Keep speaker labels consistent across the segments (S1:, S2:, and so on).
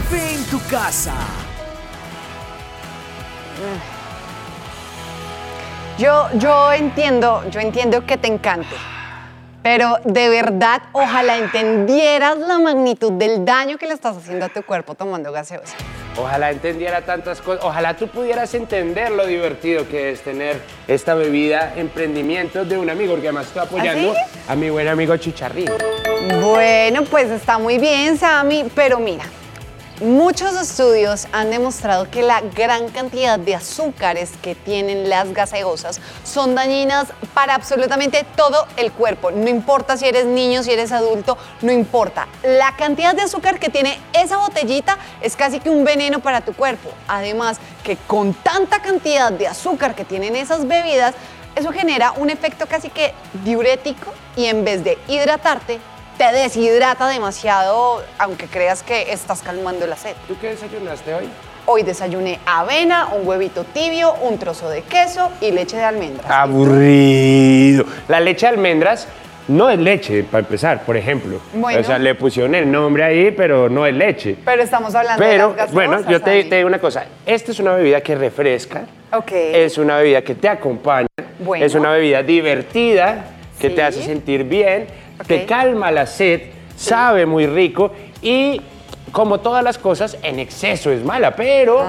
S1: Café en tu casa.
S2: Yo entiendo que te encante, pero de verdad, ojalá entendieras la magnitud del daño que le estás haciendo a tu cuerpo tomando gaseosa.
S3: Ojalá entendiera tantas cosas, ojalá tú pudieras entender lo divertido que es tener esta bebida, emprendimiento de un amigo, porque además estoy apoyando a mi buen amigo Chicharrín.
S2: Bueno, pues está muy bien, Sammy, pero mira, muchos estudios han demostrado que la gran cantidad de azúcares que tienen las gaseosas son dañinas para absolutamente todo el cuerpo. No importa si eres niño, si eres adulto, no importa. La cantidad de azúcar que tiene esa botellita es casi que un veneno para tu cuerpo. Además, que con tanta cantidad de azúcar que tienen esas bebidas, eso genera un efecto casi que diurético y en vez de hidratarte, te deshidrata demasiado, aunque creas que estás calmando la sed.
S3: ¿Tú qué desayunaste hoy?
S2: Hoy desayuné avena, un huevito tibio, un trozo de queso y leche de almendras.
S3: Aburrido. La leche de almendras no es leche, para empezar, por ejemplo.
S2: Bueno.
S3: O sea, le pusieron el nombre ahí, pero no es leche.
S2: Pero estamos hablando de
S3: Pero,
S2: las gaseosas,
S3: bueno, yo te
S2: Sammy.
S3: digo una cosa. Esta es una bebida que refresca.
S2: Ok.
S3: Es una bebida que te acompaña.
S2: Bueno.
S3: Es una bebida divertida, que
S2: Sí.
S3: te hace sentir bien,
S2: Ok.
S3: te calma la sed, sabe muy rico y, como todas las cosas, en exceso es mala, pero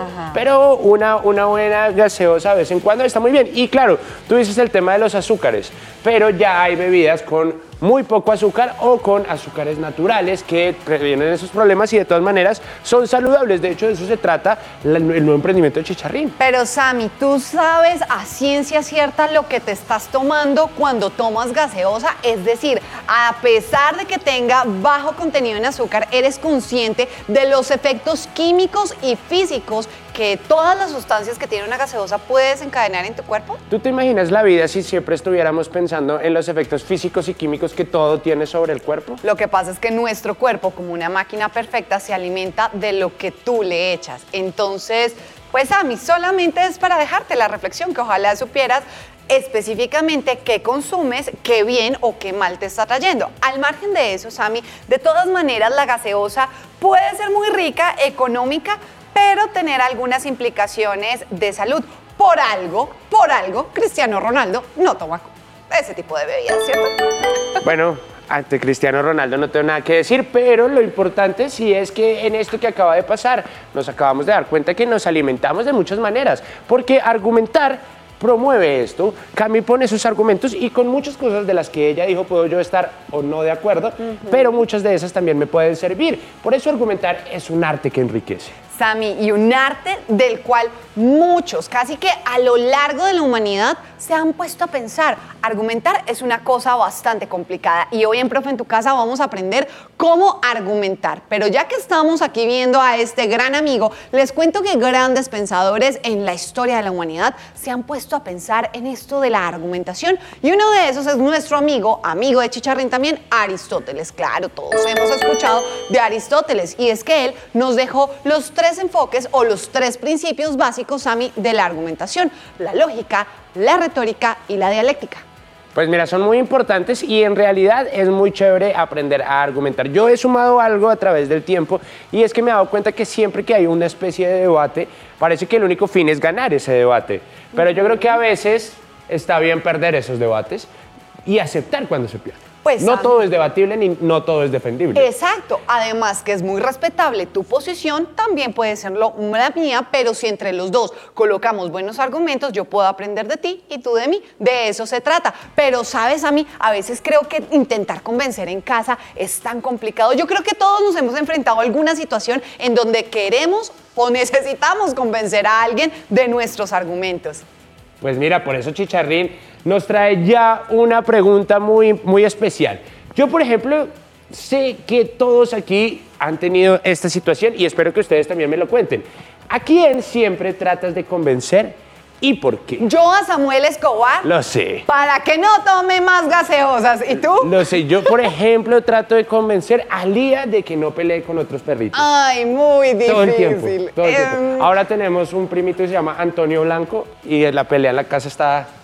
S3: una buena gaseosa de vez en cuando está muy bien. Y claro, tú dices el tema de los azúcares, pero ya hay bebidas con muy poco azúcar o con azúcares naturales que previenen esos problemas y de todas maneras son saludables. De hecho, de eso se trata el nuevo emprendimiento de Chicharrín.
S2: Pero Sammy, ¿tú sabes a ciencia cierta lo que te estás tomando cuando tomas gaseosa? Es decir, a pesar de que tenga bajo contenido en azúcar, ¿eres consciente de los efectos químicos y físicos que todas las sustancias que tiene una gaseosa puede desencadenar en tu cuerpo?
S3: ¿Tú te imaginas la vida si siempre estuviéramos pensando en los efectos físicos y químicos que todo tiene sobre el cuerpo?
S2: Lo que pasa es que nuestro cuerpo, como una máquina perfecta, se alimenta de lo que tú le echas. Entonces, pues a mí solamente es para dejarte la reflexión, que ojalá supieras específicamente qué consumes, qué bien o qué mal te está trayendo. Al margen de eso, Sammy, de todas maneras la gaseosa puede ser muy rica, económica, pero tener algunas implicaciones de salud. Por algo, Cristiano Ronaldo no toma ese tipo de bebidas, ¿cierto?
S3: Bueno, ante Cristiano Ronaldo no tengo nada que decir, pero lo importante sí es que en esto que acaba de pasar nos acabamos de dar cuenta que nos alimentamos de muchas maneras, porque argumentar promueve esto. Cami pone sus argumentos y con muchas cosas de las que ella dijo puedo yo estar o no de acuerdo, pero muchas de esas también me pueden servir. Por eso argumentar es un arte que enriquece.
S2: Sammy, y un arte del cual muchos, casi que a lo largo de la humanidad, se han puesto a pensar. Argumentar es una cosa bastante complicada y hoy en Profe en tu Casa vamos a aprender cómo argumentar. Pero ya que estamos aquí viendo a este gran amigo, les cuento que grandes pensadores en la historia de la humanidad se han puesto a pensar en esto de la argumentación y uno de esos es nuestro amigo de Chicharrín también, Aristóteles. Claro, todos hemos escuchado de Aristóteles y es que él nos dejó los tres enfoques o los tres principios básicos, Sammy, de la argumentación: la lógica, la retórica y la dialéctica.
S3: Pues mira, son muy importantes y en realidad es muy chévere aprender a argumentar. Yo he sumado algo a través del tiempo y es que me he dado cuenta que siempre que hay una especie de debate, parece que el único fin es ganar ese debate. Pero yo creo que a veces está bien perder esos debates y aceptar cuando se pierde.
S2: Pues,
S3: no
S2: Sammy,
S3: todo es debatible ni no todo es defendible.
S2: Exacto, además que es muy respetable tu posición, también puede serlo la mía, pero si entre los dos colocamos buenos argumentos, yo puedo aprender de ti y tú de mí, de eso se trata. Pero sabes, a mí a veces creo que intentar convencer en casa es tan complicado. Yo creo que todos nos hemos enfrentado a alguna situación en donde queremos o necesitamos convencer a alguien de nuestros argumentos.
S3: Pues mira, por eso Chicharrín nos trae ya una pregunta muy especial. Yo, por ejemplo, sé que todos aquí han tenido esta situación y espero que ustedes también me lo cuenten. ¿A quién siempre tratas de convencer y por qué?
S2: Yo a Samuel Escobar.
S3: Lo sé.
S2: Para que no tome más gaseosas. ¿Y tú?
S3: Lo sé. Yo, por ejemplo, trato de convencer a Lía de que no pelee con otros perritos.
S2: Ay, muy difícil.
S3: Todo el tiempo, todo el tiempo. Ahora tenemos un primito que se llama Antonio Blanco y la pelea en la casa está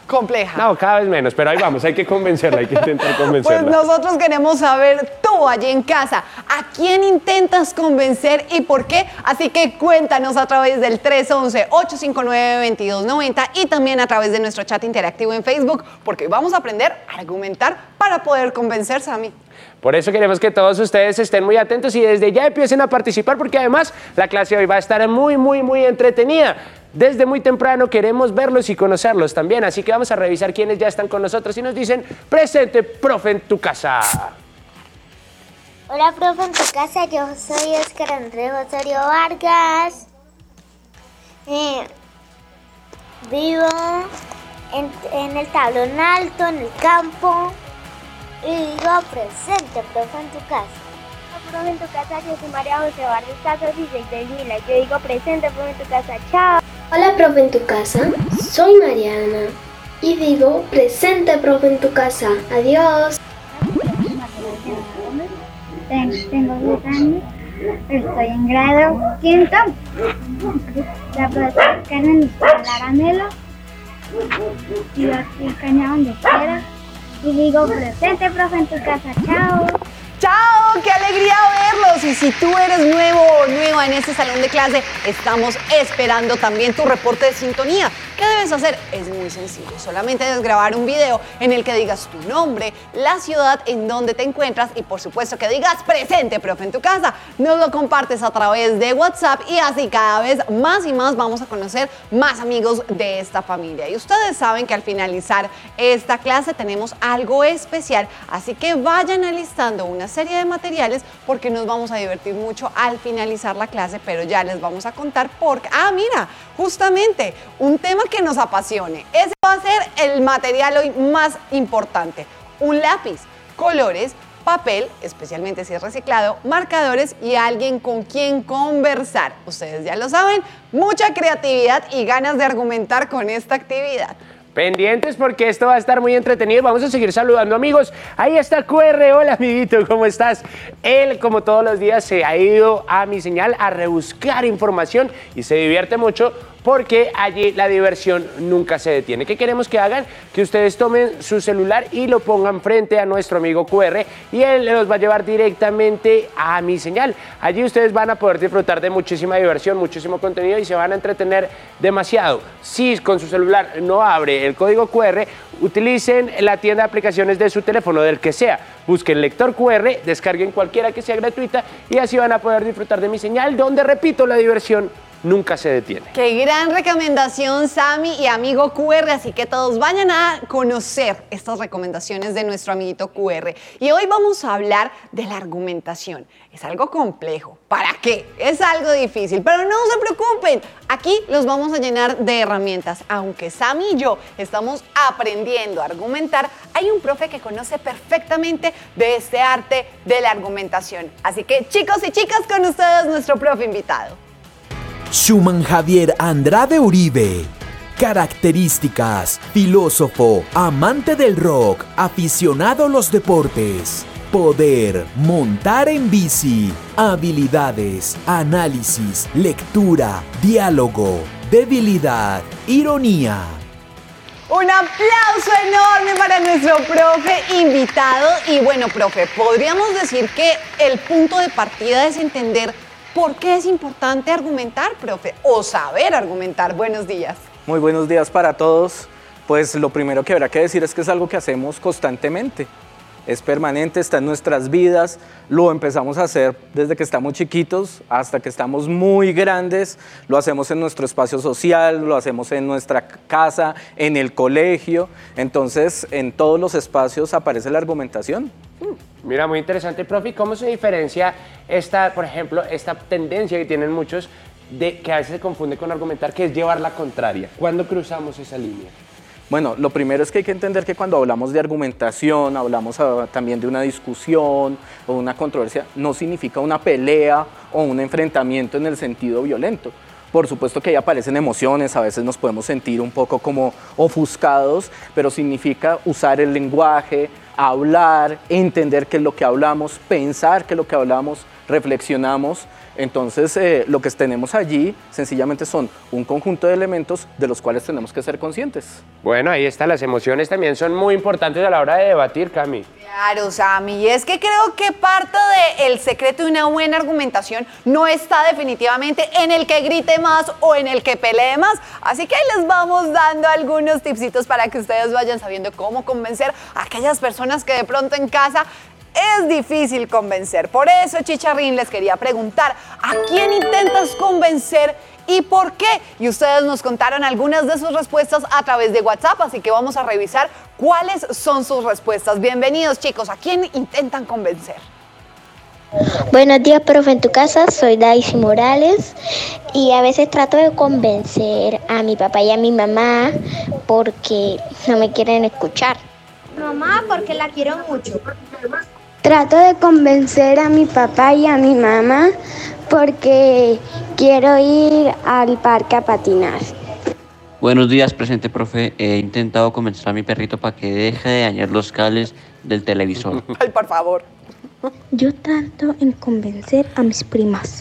S2: compleja.
S3: No, cada vez menos, pero ahí vamos, hay que convencerla, hay que intentar convencerla.
S2: Pues nosotros queremos saber tú allí en casa, ¿a quién intentas convencer y por qué? Así que cuéntanos a través del 311-859-2290 y también a través de nuestro chat interactivo en Facebook, porque hoy vamos a aprender a argumentar para poder convencer, Sammy.
S3: Por eso queremos que todos ustedes estén muy atentos y desde ya empiecen a participar, porque además la clase de hoy va a estar muy, muy, muy entretenida. Desde muy temprano queremos verlos y conocerlos también, así que vamos a revisar quiénes ya están con nosotros y nos dicen, presente, profe, en tu casa.
S1: Hola, profe, en tu casa, yo soy Oscar Andrés Osorio Vargas. Vivo en el tablón alto, en el campo. Y digo, presente, profe, en tu casa. Hola, profe, en tu casa, yo soy María José Vargas Casas y soy de Vila. Yo digo, presente, profe, en tu casa, chao.
S4: Hola, profe, en tu casa, soy Mariana y digo, presente, profe, en tu casa, adiós.
S1: Tengo 10 años, estoy en grado quinto. La profesora Carmen Caramelo y yo estoy cañada donde quiera. Y digo, presente, profe, en tu casa, chao.
S2: ¡Chao! ¡Qué alegría verlos! Y si tú eres nuevo o nueva en este salón de clase, estamos esperando también tu reporte de sintonía. ¿Qué debes hacer? Es muy sencillo. Solamente debes grabar un video en el que digas tu nombre, la ciudad en donde te encuentras y por supuesto que digas presente, profe, en tu casa. Nos lo compartes a través de WhatsApp y así cada vez más y más vamos a conocer más amigos de esta familia. Y ustedes saben que al finalizar esta clase tenemos algo especial, así que vayan alistando una serie de materiales porque nos vamos a divertir mucho al finalizar la clase, pero ya les vamos a contar por qué. Ah, mira, justamente un tema que nos apasione. Ese va a ser el material hoy más importante. Un lápiz, colores, papel, especialmente si es reciclado, marcadores y alguien con quien conversar. Ustedes ya lo saben, mucha creatividad y ganas de argumentar con esta actividad.
S3: Pendientes porque esto va a estar muy entretenido. Vamos a seguir saludando, amigos. Ahí está QR. Hola, amiguito, ¿cómo estás? Él, como todos los días, se ha ido a Mi Señal a rebuscar información y se divierte mucho porque allí la diversión nunca se detiene. ¿Qué queremos que hagan? Que ustedes tomen su celular y lo pongan frente a nuestro amigo QR y él los va a llevar directamente a Mi Señal. Allí ustedes van a poder disfrutar de muchísima diversión, muchísimo contenido y se van a entretener demasiado. Si con su celular no abre el código QR, utilicen la tienda de aplicaciones de su teléfono, del que sea. Busquen lector QR, descarguen cualquiera que sea gratuita y así van a poder disfrutar de Mi Señal, donde, repito, la diversión nunca se detiene.
S2: Qué gran recomendación, Sammy y amigo QR, así que todos vayan a conocer estas recomendaciones de nuestro amiguito QR. Y hoy vamos a hablar de la argumentación. Es algo complejo. ¿Para qué? Es algo difícil, pero no se preocupen. Aquí los vamos a llenar de herramientas. Aunque Sammy y yo estamos aprendiendo a argumentar, hay un profe que conoce perfectamente de este arte de la argumentación. Así que, chicos y chicas, con ustedes nuestro profe invitado.
S5: Schumann Javier Andrade Uribe. Características: filósofo, amante del rock, aficionado a los deportes. Poder: montar en bici. Habilidades: análisis, lectura, diálogo. Debilidad: ironía.
S2: Un aplauso enorme para nuestro profe invitado. Y bueno, profe, podríamos decir que el punto de partida es entender por qué es importante argumentar, profe, o saber argumentar. Buenos días.
S6: Muy buenos días para todos. Pues lo primero que habrá que decir es que es algo que hacemos constantemente. Es permanente, está en nuestras vidas, lo empezamos a hacer desde que estamos chiquitos hasta que estamos muy grandes, lo hacemos en nuestro espacio social, lo hacemos en nuestra casa, en el colegio, entonces en todos los espacios aparece la argumentación.
S3: Mira, muy interesante, profe. ¿Cómo se diferencia esta, por ejemplo, esta tendencia que tienen muchos de que a veces se confunde con argumentar, que es llevar la contraria? ¿Cuándo cruzamos esa línea?
S6: Bueno, lo primero es que hay que entender que cuando hablamos de argumentación, hablamos también de una discusión o una controversia, no significa una pelea o un enfrentamiento en el sentido violento. Por supuesto que ahí aparecen emociones, a veces nos podemos sentir un poco como ofuscados, pero significa usar el lenguaje, hablar, entender qué es lo que hablamos, pensar qué es lo que hablamos, reflexionamos. Entonces, lo que tenemos allí sencillamente son un conjunto de elementos de los cuales tenemos que ser conscientes.
S3: Bueno, ahí está, las emociones también son muy importantes a la hora de debatir, Cami.
S2: Claro, Sammy, y es que creo que parte del secreto de una buena argumentación no está definitivamente en el que grite más o en el que pelee más, así que ahí les vamos dando algunos tipsitos para que ustedes vayan sabiendo cómo convencer a aquellas personas que de pronto en casa es difícil convencer. Por eso, Chicharrín, les quería preguntar, ¿a quién intentas convencer y por qué? Y ustedes nos contaron algunas de sus respuestas a través de WhatsApp, así que vamos a revisar cuáles son sus respuestas. Bienvenidos, chicos. ¿A quién intentan convencer?
S7: Buenos días, profe, en tu casa. Soy Daisy Morales y a veces trato de convencer a mi papá y a mi mamá porque no me quieren escuchar.
S1: Mamá, porque la quiero mucho.
S7: Trato de convencer a mi papá y a mi mamá porque quiero ir al parque a patinar.
S8: Buenos días, presente profe. He intentado convencer a mi perrito para que deje de dañar los cables del televisor.
S2: Ay, por favor.
S7: Yo trato en convencer a mis primas.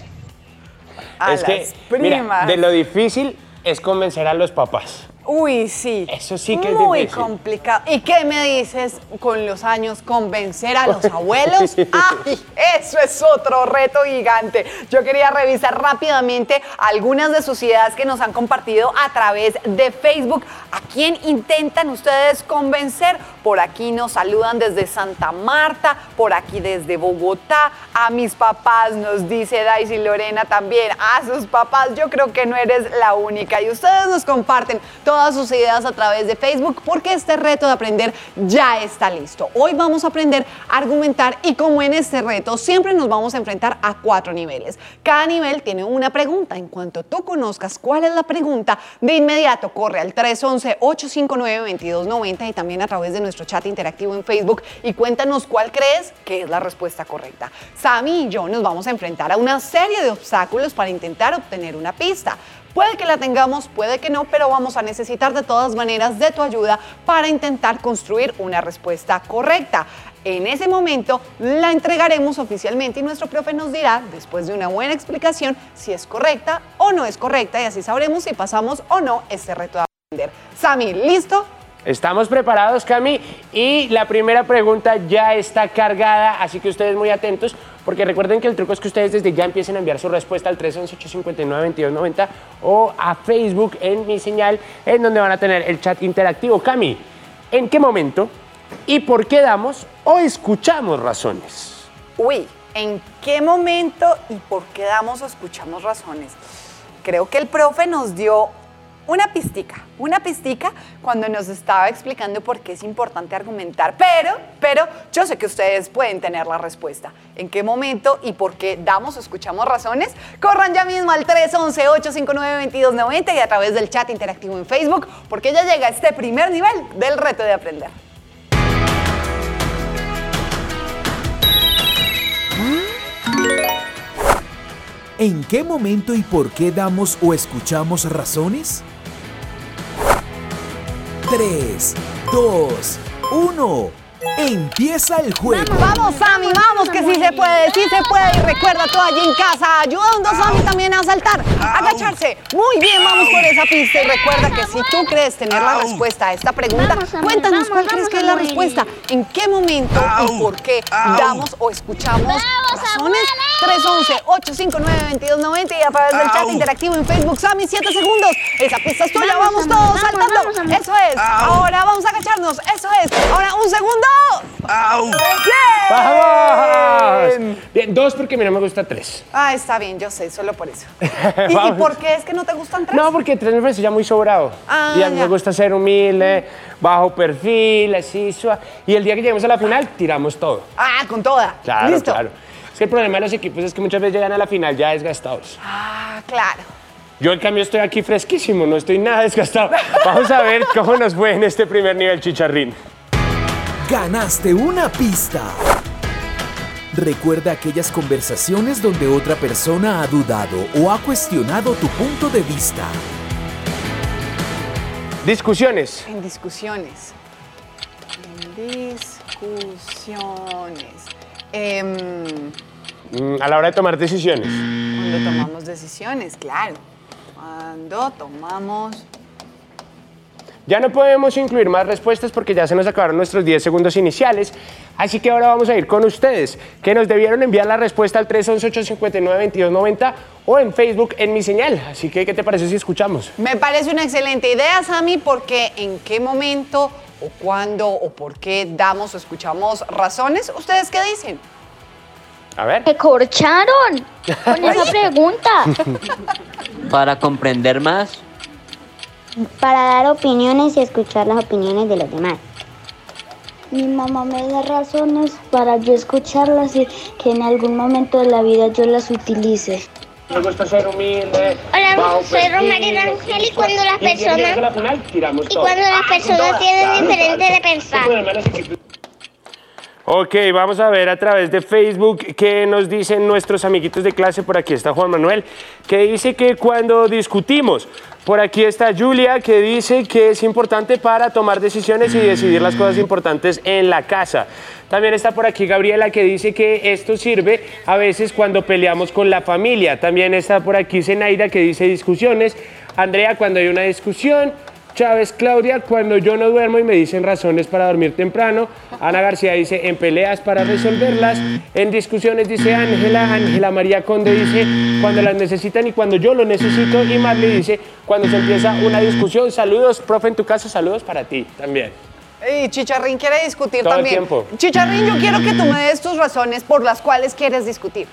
S2: A
S3: Es que,
S2: las primas.
S3: mira, de lo difícil es convencer a los papás.
S2: Uy, sí.
S3: Eso sí que es
S2: muy
S3: difícil.
S2: complicado. ¿Y qué me dices con los años? ¿Convencer a los abuelos? ¡Ay! Eso es otro reto gigante. Yo quería revisar rápidamente algunas de sus ideas que nos han compartido a través de Facebook. ¿A quién intentan ustedes convencer? Por aquí nos saludan desde Santa Marta, por aquí desde Bogotá. A mis papás nos dice Daisy Lorena también. A sus papás, yo creo que no eres la única. Y ustedes nos comparten todas sus ideas a través de Facebook porque este reto de aprender ya está listo. Hoy vamos a aprender a argumentar y como en este reto siempre nos vamos a enfrentar a 4 niveles. Cada nivel tiene una pregunta. En cuanto tú conozcas cuál es la pregunta, de inmediato corre al 311-859-2290 y también a través de nuestro chat interactivo en Facebook y cuéntanos cuál crees que es la respuesta correcta. Sammy y yo nos vamos a enfrentar a una serie de obstáculos para intentar obtener una pista. Puede que la tengamos, puede que no, pero vamos a necesitar de todas maneras de tu ayuda para intentar construir una respuesta correcta. En ese momento la entregaremos oficialmente y nuestro profe nos dirá, después de una buena explicación, si es correcta o no es correcta y así sabremos si pasamos o no este reto de aprender. Sammy, ¿listo?
S3: Estamos preparados, Cami, y la primera pregunta ya está cargada, así que ustedes muy atentos, porque recuerden que el truco es que ustedes desde ya empiecen a enviar su respuesta al 311-859-2290 o a Facebook en mi señal, en donde van a tener el chat interactivo. Cami, ¿en qué momento y por qué damos o escuchamos razones?
S2: Uy, ¿en qué momento y por qué damos o escuchamos razones? Creo que el profe nos dio una pistica cuando nos estaba explicando por qué es importante argumentar, pero yo sé que ustedes pueden tener la respuesta. ¿En qué momento y por qué damos o escuchamos razones? Corran ya mismo al 311-859-2290 y a través del chat interactivo en Facebook, porque ya llega este primer nivel del reto de aprender.
S5: ¿En qué momento y por qué damos o escuchamos razones? 3, 2, 1. Empieza el juego.
S2: Vamos, Sammy, vamos, que sí se puede. Y recuerda, tú allí en casa, ayudando a Sammy también a saltar, a agacharse. Muy bien, vamos por esa pista. Y recuerda que si tú crees tener la respuesta a esta pregunta, cuéntanos cuál crees que es la respuesta. ¿En qué momento y por qué damos o escuchamos razones? 311-859-2290 y a través del chat interactivo en Facebook. Sammy, 7 segundos. Esa pista es tuya, vamos todos saltando. Eso es. Ahora vamos a agacharnos. Eso es. Ahora un segundo.
S3: ¡Vamos! Bien, 2 porque a mí no me gusta 3.
S2: Ah, está bien, yo sé, solo por eso. ¿Y por qué es que no te gustan 3?
S3: No, porque 3 me parece ya muy sobrado.
S2: Ah,
S3: y a mí
S2: ya.
S3: me gusta ser humilde, bajo perfil, así suave. Y el día que lleguemos a la final, tiramos todo.
S2: Ah, con toda.
S3: Claro,
S2: ¿Listo?
S3: claro. Es que el problema de los equipos es que muchas veces llegan a la final ya desgastados.
S2: Ah, claro.
S3: Yo, en cambio, estoy aquí fresquísimo, no estoy nada desgastado. Vamos a ver cómo nos fue en este primer nivel, Chicharrín.
S5: Ganaste una pista. Recuerda aquellas conversaciones donde otra persona ha dudado o ha cuestionado tu punto de vista.
S3: Discusiones.
S2: En discusiones. En Discusiones.
S3: A la hora de tomar decisiones.
S2: Cuando tomamos decisiones, claro. Cuando tomamos...
S3: Ya no podemos incluir más respuestas porque ya se nos acabaron nuestros 10 segundos iniciales, así que ahora vamos a ir con ustedes, que nos debieron enviar la respuesta al 311-859-2290 o en Facebook en Mi Señal. Así que, ¿qué te parece si escuchamos?
S2: Me parece una excelente idea, Sammy, porque ¿en qué momento o cuándo o por qué damos o escuchamos razones? ¿Ustedes qué dicen?
S3: A ver.
S7: ¡Me corcharon con esa pregunta!
S8: Para comprender más,
S7: Para dar opiniones y escuchar las opiniones de los demás.
S9: Mi mamá me da razones para yo escucharlas y que en algún momento de la vida yo las utilice.
S3: Me gusta ser humilde.
S7: Hola, soy Romario Rangel y cuando las personas tienen diferente de pensar.
S3: Ok, vamos a ver a través de Facebook qué nos dicen nuestros amiguitos de clase. Por aquí está Juan Manuel, que dice que cuando discutimos. Por aquí está Julia, que dice que es importante para tomar decisiones y decidir las cosas importantes en la casa. También está por aquí Gabriela, que dice que esto sirve a veces cuando peleamos con la familia. También está por aquí Zenaida, que dice discusiones. Andrea, cuando hay una discusión. Chávez Claudia, cuando yo no duermo y me dicen razones para dormir temprano. Ana García dice en peleas para resolverlas. En discusiones dice Ángela. Ángela María Conde dice cuando las necesitan y cuando yo lo necesito. Y Marley dice cuando se empieza una discusión. Saludos, profe, en tu caso, saludos para ti también.
S2: Y Chicharrín quiere discutir
S3: Todo el
S2: también.
S3: tiempo.
S2: Chicharrín, yo quiero que tú me des tus razones por las cuales quieres discutir.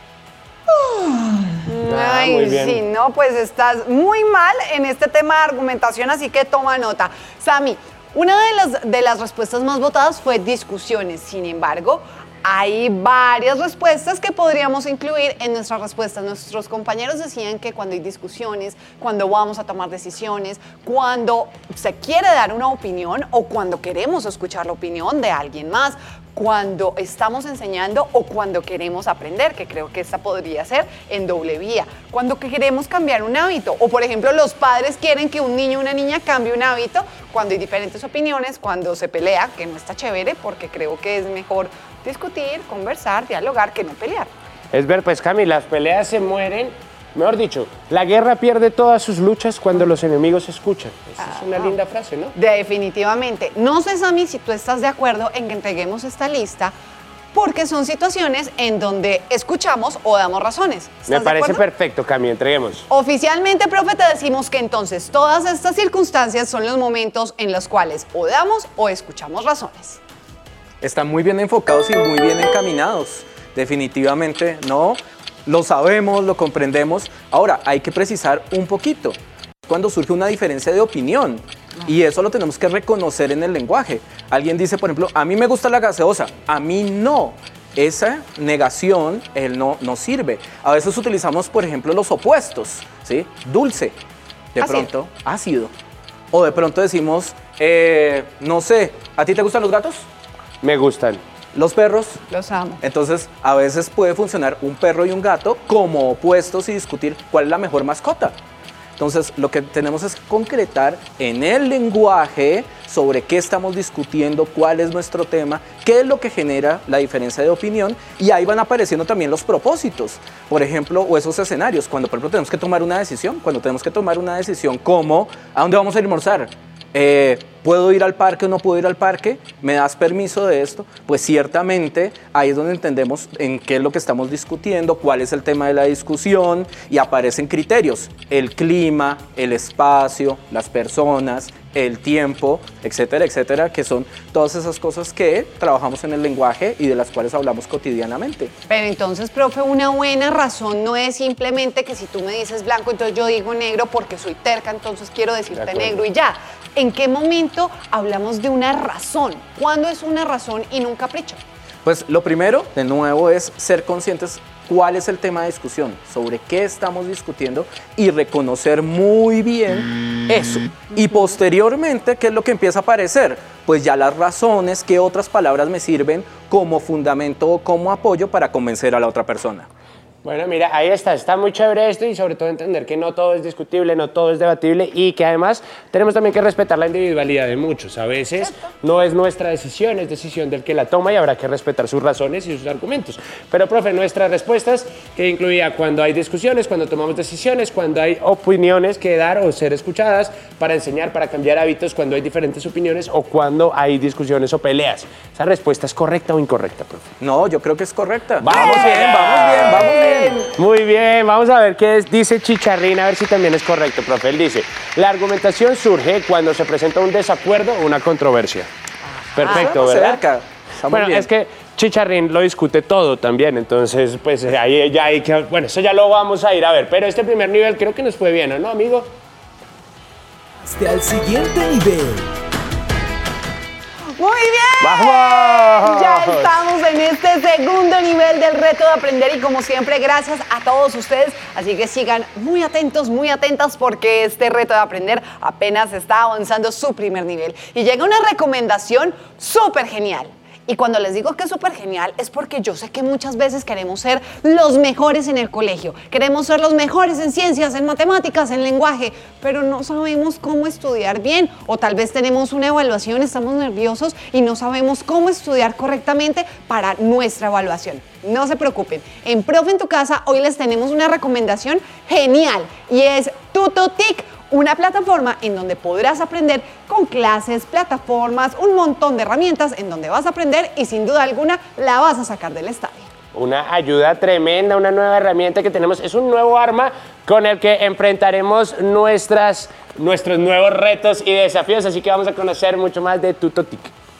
S2: Ay,
S3: muy bien.
S2: sí, no, pues estás muy mal en este tema de argumentación, así que toma nota. Sammy, una de las respuestas más votadas fue discusiones. Sin embargo, hay varias respuestas que podríamos incluir en nuestra respuesta. Nuestros compañeros decían que cuando hay discusiones, cuando vamos a tomar decisiones, cuando se quiere dar una opinión o cuando queremos escuchar la opinión de alguien más, cuando estamos enseñando o cuando queremos aprender, que creo que esta podría ser en doble vía, cuando queremos cambiar un hábito o por ejemplo los padres quieren que un niño o una niña cambie un hábito, cuando hay diferentes opiniones, cuando se pelea, que no está chévere porque creo que es mejor discutir, conversar, dialogar que no pelear.
S3: Es ver, pues Cami, las peleas se mueren, mejor dicho, la guerra pierde todas sus luchas cuando los enemigos escuchan. Esa es una linda frase, ¿no?
S2: Definitivamente. No sé, Sammy, si tú estás de acuerdo en que entreguemos esta lista, porque son situaciones en donde escuchamos o damos razones.
S3: Me
S2: ¿Estás de
S3: parece
S2: acuerdo?
S3: perfecto, Cami, entreguemos.
S2: Oficialmente, profe, te decimos que entonces todas estas circunstancias son los momentos en los cuales o damos o escuchamos razones.
S6: Están muy bien enfocados y muy bien encaminados. Definitivamente, no. Lo sabemos, lo comprendemos. Ahora, hay que precisar un poquito. Cuando surge una diferencia de opinión. Y eso lo tenemos que reconocer en el lenguaje. Alguien dice, por ejemplo, a mí me gusta la gaseosa, a mí no. Esa negación, el no sirve. A veces utilizamos, por ejemplo, los opuestos, ¿sí? Dulce, de
S2: Ácido.
S6: pronto, ácido. O de pronto decimos, no sé, ¿a ti te gustan los gatos?
S3: Me gustan.
S6: ¿Los perros?
S2: Los amo.
S6: Entonces, a veces puede funcionar un perro y un gato como opuestos y discutir cuál es la mejor mascota. Entonces, lo que tenemos es concretar en el lenguaje sobre qué estamos discutiendo, cuál es nuestro tema, qué es lo que genera la diferencia de opinión, y ahí van apareciendo también los propósitos, por ejemplo, o esos escenarios, cuando por ejemplo tenemos que tomar una decisión, como ¿a dónde vamos a ir a almorzar? ¿Puedo ir al parque o no puedo ir al parque? ¿Me das permiso de esto? Pues ciertamente ahí es donde entendemos en qué es lo que estamos discutiendo, cuál es el tema de la discusión, y aparecen criterios, el clima, el espacio, las personas, el tiempo, etcétera, etcétera, que son todas esas cosas que trabajamos en el lenguaje y de las cuales hablamos cotidianamente.
S2: Pero entonces, profe, una buena razón no es simplemente que si tú me dices blanco, entonces yo digo negro porque soy terca, entonces quiero decirte negro y ya. ¿En qué momento hablamos de una razón? ¿Cuándo es una razón y no un capricho?
S6: Pues lo primero, de nuevo, es ser conscientes cuál es el tema de discusión, sobre qué estamos discutiendo y reconocer muy bien eso. Y posteriormente, ¿qué es lo que empieza a aparecer? Pues ya las razones, qué otras palabras me sirven como fundamento o como apoyo para convencer a la otra persona.
S3: Bueno, mira, ahí está muy chévere esto y sobre todo entender que no todo es discutible, no todo es debatible y que además tenemos también que respetar la individualidad de muchos. A veces no es nuestra decisión, es decisión del que la toma y habrá que respetar sus razones y sus argumentos. Pero, profe, nuestras respuestas, que incluía cuando hay discusiones, cuando tomamos decisiones, cuando hay opiniones que dar o ser escuchadas para enseñar, para cambiar hábitos, cuando hay diferentes opiniones o cuando hay discusiones o peleas. ¿Esa respuesta es correcta o incorrecta, profe?
S6: No, yo creo que es correcta.
S3: Vamos bien. Muy bien, vamos a ver qué dice Chicharrín, a ver si también es correcto, profe. Él dice, la argumentación surge cuando se presenta un desacuerdo o una controversia. Perfecto, ¿verdad?
S6: Cerca.
S3: Bueno, es que Chicharrín lo discute todo también, entonces pues ahí ya hay que, bueno, eso ya lo vamos a ir a ver, pero este primer nivel creo que nos fue bien, ¿no, amigo?
S5: Hasta el siguiente nivel.
S2: Muy bien.
S3: ¡Vamos!
S2: Ya estamos en este segundo nivel del reto de aprender y como siempre gracias a todos ustedes, así que sigan muy atentos, muy atentas porque este reto de aprender apenas está avanzando su primer nivel y llega una recomendación súper genial. Y cuando les digo que es súper genial es porque yo sé que muchas veces queremos ser los mejores en el colegio, queremos ser los mejores en ciencias, en matemáticas, en lenguaje, pero no sabemos cómo estudiar bien o tal vez tenemos una evaluación, estamos nerviosos y no sabemos cómo estudiar correctamente para nuestra evaluación. No se preocupen, en Profe en tu Casa hoy les tenemos una recomendación genial y es Tutotic, una plataforma en donde podrás aprender con clases, plataformas, un montón de herramientas en donde vas a aprender y sin duda alguna la vas a sacar del estadio.
S3: Una ayuda tremenda, una nueva herramienta que tenemos, es un nuevo arma con el que enfrentaremos nuestros nuevos retos y desafíos, así que vamos a conocer mucho más de Tutotic.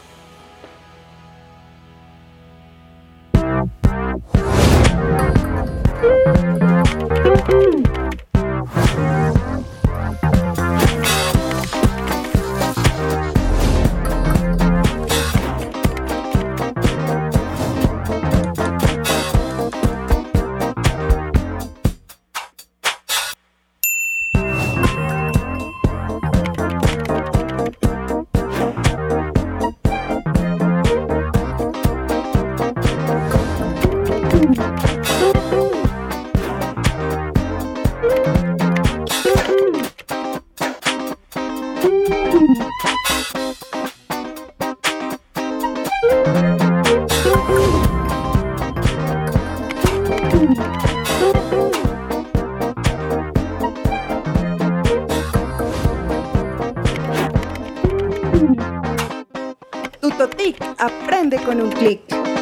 S10: Tutotic, aprende con un clic.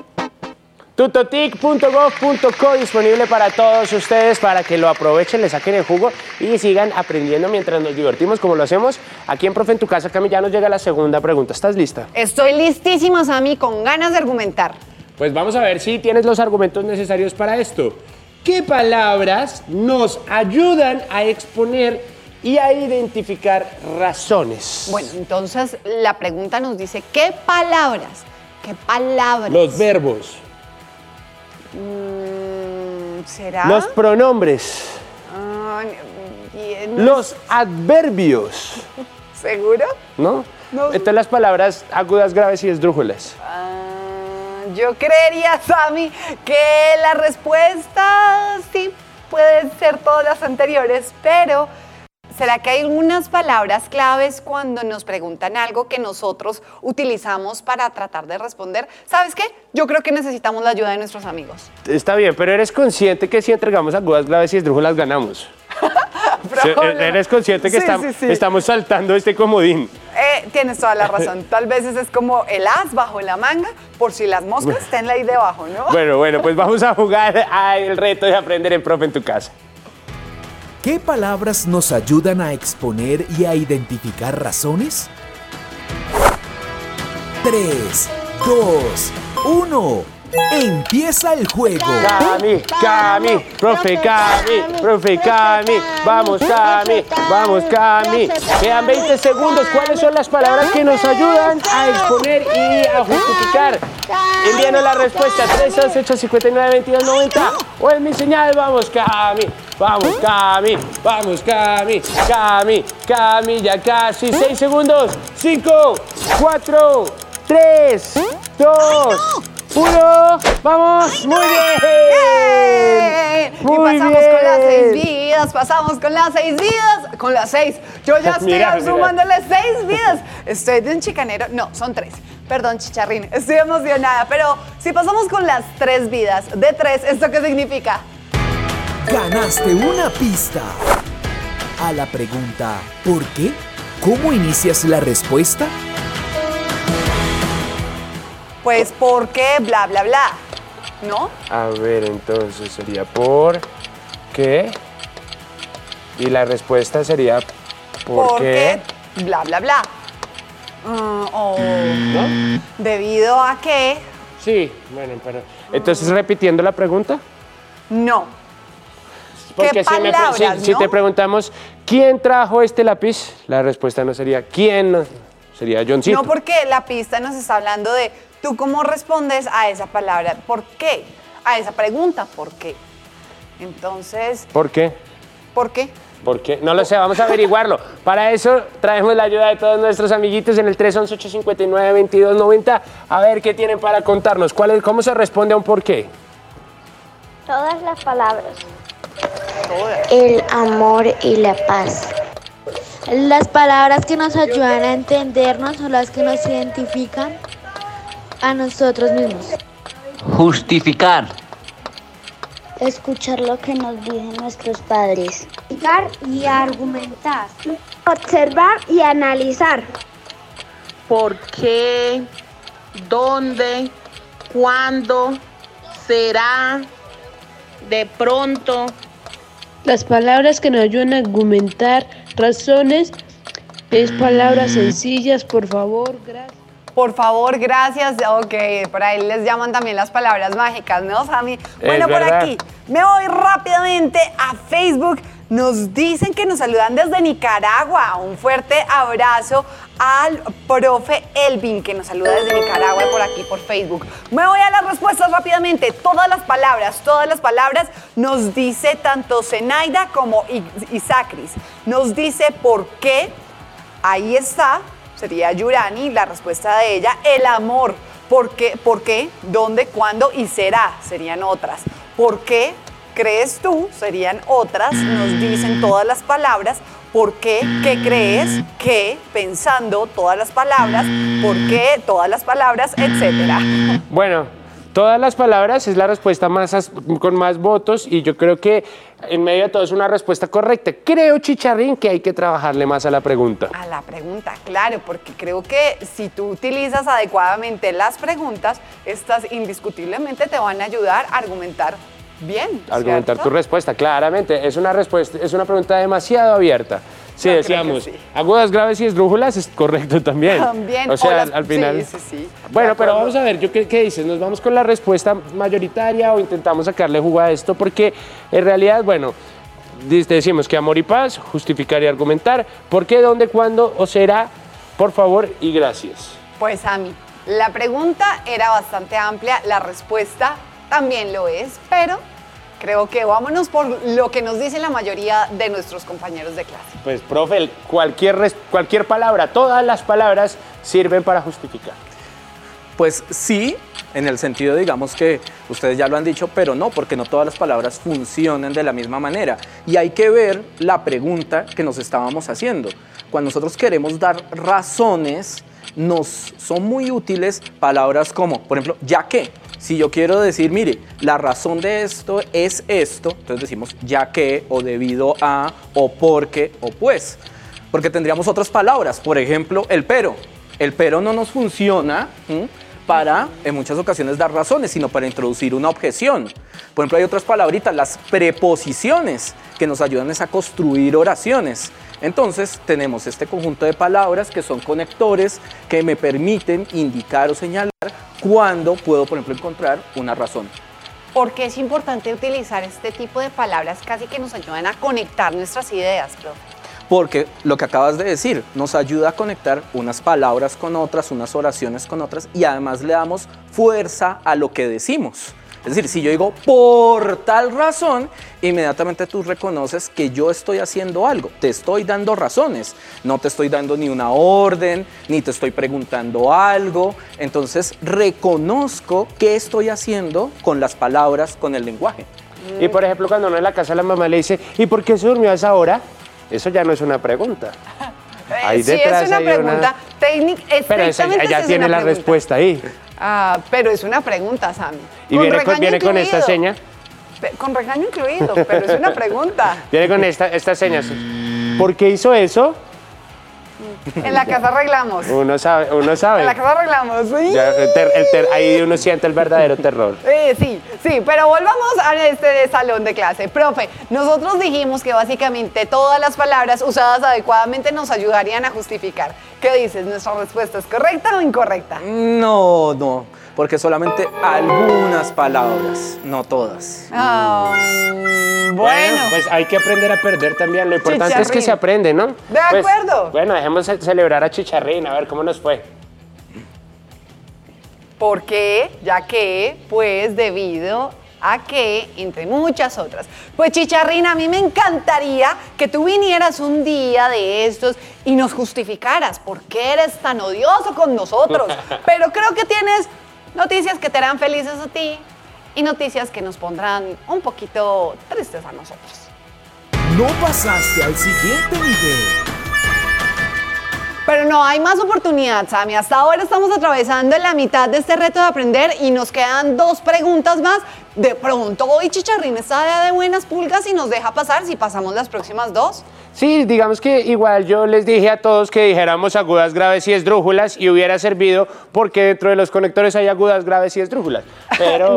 S3: Tutotic.gov.co disponible para todos ustedes para que lo aprovechen, le saquen el jugo y sigan aprendiendo mientras nos divertimos como lo hacemos aquí en Profe en tu Casa. Cami, ya nos llega la segunda pregunta. ¿Estás lista?
S2: Estoy listísima, Sammy, con ganas de argumentar.
S3: Pues vamos a ver si tienes los argumentos necesarios para esto. ¿Qué palabras nos ayudan a exponer y a identificar razones?
S2: Bueno, entonces la pregunta nos dice, ¿qué palabras? ¿Qué palabras?
S3: Los verbos.
S2: ¿Será?
S3: Los pronombres. Los adverbios.
S2: ¿Seguro?
S3: ¿No?
S2: No.
S3: Entonces las palabras agudas, graves y esdrújulas.
S2: Yo creería, Sammy, que la respuesta sí puede ser todas las anteriores, pero ¿será que hay algunas palabras claves cuando nos preguntan algo que nosotros utilizamos para tratar de responder? ¿Sabes qué? Yo creo que necesitamos la ayuda de nuestros amigos.
S3: Está bien, pero ¿eres consciente que si entregamos agudas, graves y esdrújulas ganamos? ¿Eres consciente que estamos saltando este comodín?
S2: Tienes toda la razón. Tal vez ese es como el as bajo la manga, por si las moscas estén ahí debajo, ¿no?
S3: Bueno, pues vamos a jugar al reto de aprender en Profe en tu Casa.
S5: ¿Qué palabras nos ayudan a exponer y a identificar razones? 3, 2, 1. ¡Empieza el juego!
S3: Cami, profe Cami, vamos Cami. Quedan 20 segundos. ¿Cuáles son las palabras que nos ayudan a exponer y a justificar? Envíanos la respuesta 328-59-22-90 o en mi señal. Vamos Cami, ya casi 6 segundos. 5, 4, 3, 2, 1, ¡vamos! ¡Muy bien! Muy
S2: pasamos con las 6
S3: bien.
S2: vidas, pasamos con las 6 vidas, con las 6. Yo ya estoy
S3: Mira, mira.
S2: sumándole 6 vidas. Estoy de un chicanero, no, son 3. Perdón, chicharrín, estoy emocionada, pero si pasamos con las 3 vidas de 3, ¿esto qué significa?
S5: Ganaste una pista. A la pregunta ¿por qué? ¿Cómo inicias la respuesta?
S2: Pues porque bla, bla, bla, ¿no?
S3: A ver, entonces sería ¿por qué? Y la respuesta sería ¿por qué?
S2: Porque bla, bla, bla. O
S3: ¿No?
S2: debido a que
S3: Sí, bueno, pero... Entonces, repitiendo la pregunta.
S2: no.
S3: Porque
S2: palabras,
S3: si
S2: no?
S3: te preguntamos ¿quién trajo este lápiz? La respuesta no sería ¿quién? Sería Johncito.
S2: No, porque la pista nos está hablando de tú cómo respondes a esa palabra, ¿por qué? A esa pregunta, ¿por qué? Entonces,
S3: ¿Por qué?
S2: ¿por qué?
S3: ¿Por qué? No lo sé, vamos a averiguarlo. Para eso traemos la ayuda de todos nuestros amiguitos en el 311-859-2290. A ver qué tienen para contarnos. ¿Cómo se responde a un por qué?
S7: Todas las palabras. El amor y la paz.
S9: Las palabras que nos ayudan a entendernos son las que nos identifican a nosotros mismos.
S8: Justificar.
S9: Escuchar lo que nos dicen nuestros padres.
S1: Explicar y argumentar.
S7: Observar y analizar.
S11: ¿Por qué? ¿Dónde? ¿Cuándo? ¿Será? ¿De pronto?
S12: Las palabras que nos ayudan a argumentar razones es palabras sencillas, por favor, gracias.
S2: Por favor, gracias. Ok, por ahí les llaman también las palabras mágicas, ¿no, Sammy? Bueno, por
S3: verdad.
S2: aquí me voy rápidamente a Facebook. Nos dicen que nos saludan desde Nicaragua. Un fuerte abrazo al profe Elvin, que nos saluda desde Nicaragua por aquí, por Facebook. Me voy a las respuestas rápidamente. Todas las palabras nos dice tanto Zenaida como Isacris. Nos dice por qué. Ahí está, sería Yurani, la respuesta de ella. El amor. ¿Por qué? ¿Dónde? ¿Cuándo? Y será, serían otras. ¿Por qué? ¿Crees tú? Serían otras, nos dicen todas las palabras. ¿Por qué? ¿Qué crees? ¿Qué? Pensando todas las palabras. ¿Por qué? Todas las palabras, etcétera.
S3: Bueno, todas las palabras es la respuesta con más votos y yo creo que en medio de todo es una respuesta correcta. Creo, Chicharrín, que hay que trabajarle más a la pregunta.
S2: A la pregunta, claro, porque creo que si tú utilizas adecuadamente las preguntas, estas indiscutiblemente te van a ayudar a argumentar bien.
S3: Argumentar
S2: ¿cierto?
S3: tu respuesta, claramente. Es una pregunta demasiado abierta. Sí,
S2: Yo creo
S3: decíamos,
S2: que sí.
S3: agudas, graves y esdrújulas es correcto también.
S2: También.
S3: O sea,
S2: las-
S3: al final.
S2: Sí.
S3: Bueno,
S2: De
S3: pero
S2: acuerdo.
S3: vamos a ver, ¿qué dices? ¿Nos vamos con la respuesta mayoritaria o intentamos sacarle jugo a esto? Porque en realidad, bueno, decimos que amor y paz, justificar y argumentar. ¿Por qué, dónde, cuándo o será? Por favor y gracias.
S2: Pues a mí, la pregunta era bastante amplia, la respuesta también lo es, pero creo que vámonos por lo que nos dice la mayoría de nuestros compañeros de clase.
S3: Pues, profe, cualquier palabra, todas las palabras sirven para justificar.
S6: Pues sí, en el sentido, digamos que ustedes ya lo han dicho, pero no, porque no todas las palabras funcionan de la misma manera. Y hay que ver la pregunta que nos estábamos haciendo. Cuando nosotros queremos dar razones, nos son muy útiles palabras como, por ejemplo, ya que. Si yo quiero decir, mire, la razón de esto es esto, entonces decimos ya que, o debido a, o porque, o pues. Porque tendríamos otras palabras, por ejemplo, el pero. El pero no nos funciona para, en muchas ocasiones, dar razones, sino para introducir una objeción. Por ejemplo, hay otras palabritas, las preposiciones, que nos ayudan a construir oraciones. Entonces, tenemos este conjunto de palabras que son conectores, que me permiten indicar o señalar cuándo puedo, por ejemplo, encontrar una razón.
S2: ¿Por qué es importante utilizar este tipo de palabras casi que nos ayudan a conectar nuestras ideas, profe?
S6: Porque lo que acabas de decir nos ayuda a conectar unas palabras con otras, unas oraciones con otras y además le damos fuerza a lo que decimos. Es decir, si yo digo por tal razón, inmediatamente tú reconoces que yo estoy haciendo algo, te estoy dando razones, no te estoy dando ni una orden, ni te estoy preguntando algo, entonces reconozco qué estoy haciendo con las palabras, con el lenguaje.
S3: Y por ejemplo, cuando uno en la casa la mamá le dice, ¿y por qué se durmió a esa hora? Eso ya no es una pregunta. Ahí
S2: Sí,
S3: detrás
S2: es una
S3: hay
S2: pregunta técnica.
S3: Pero ella tiene la respuesta ahí.
S2: Ah, pero es una pregunta, Sammy.
S3: Y viene con esta seña.
S2: Con regaño incluido, pero es una pregunta.
S3: Viene con esta seña. ¿Por qué hizo eso?
S2: En la casa arreglamos.
S3: Uno sabe.
S2: En la casa arreglamos, sí.
S3: Ya, ahí uno siente el verdadero terror.
S2: Sí, pero volvamos a este salón de clase. Profe, nosotros dijimos que básicamente todas las palabras usadas adecuadamente nos ayudarían a justificar. ¿Qué dices? ¿Nuestra respuesta es correcta o incorrecta?
S6: No, porque solamente algunas palabras, no todas.
S2: Bueno,
S3: pues hay que aprender a perder también. Lo importante es que se aprende, ¿no?
S2: De acuerdo.
S3: Bueno, dejemos celebrar a Chicharrín, a ver cómo nos fue.
S2: ¿Por qué? Ya que, pues, debido a que, entre muchas otras. Pues, Chicharrín, a mí me encantaría que tú vinieras un día de estos y nos justificaras por qué eres tan odioso con nosotros. Pero creo que tienes noticias que te harán felices a ti y noticias que nos pondrán un poquito tristes a nosotros.
S5: No pasaste al siguiente nivel.
S2: Pero no hay más oportunidad, Sammy. Hasta ahora estamos atravesando la mitad de este reto de aprender y nos quedan 2 preguntas más. De pronto hoy Chicharrín está de buenas pulgas y nos deja pasar si pasamos las próximas 2.
S3: Sí, digamos que igual yo les dije a todos que dijéramos agudas, graves y esdrújulas y hubiera servido porque dentro de los conectores hay agudas, graves y esdrújulas. Pero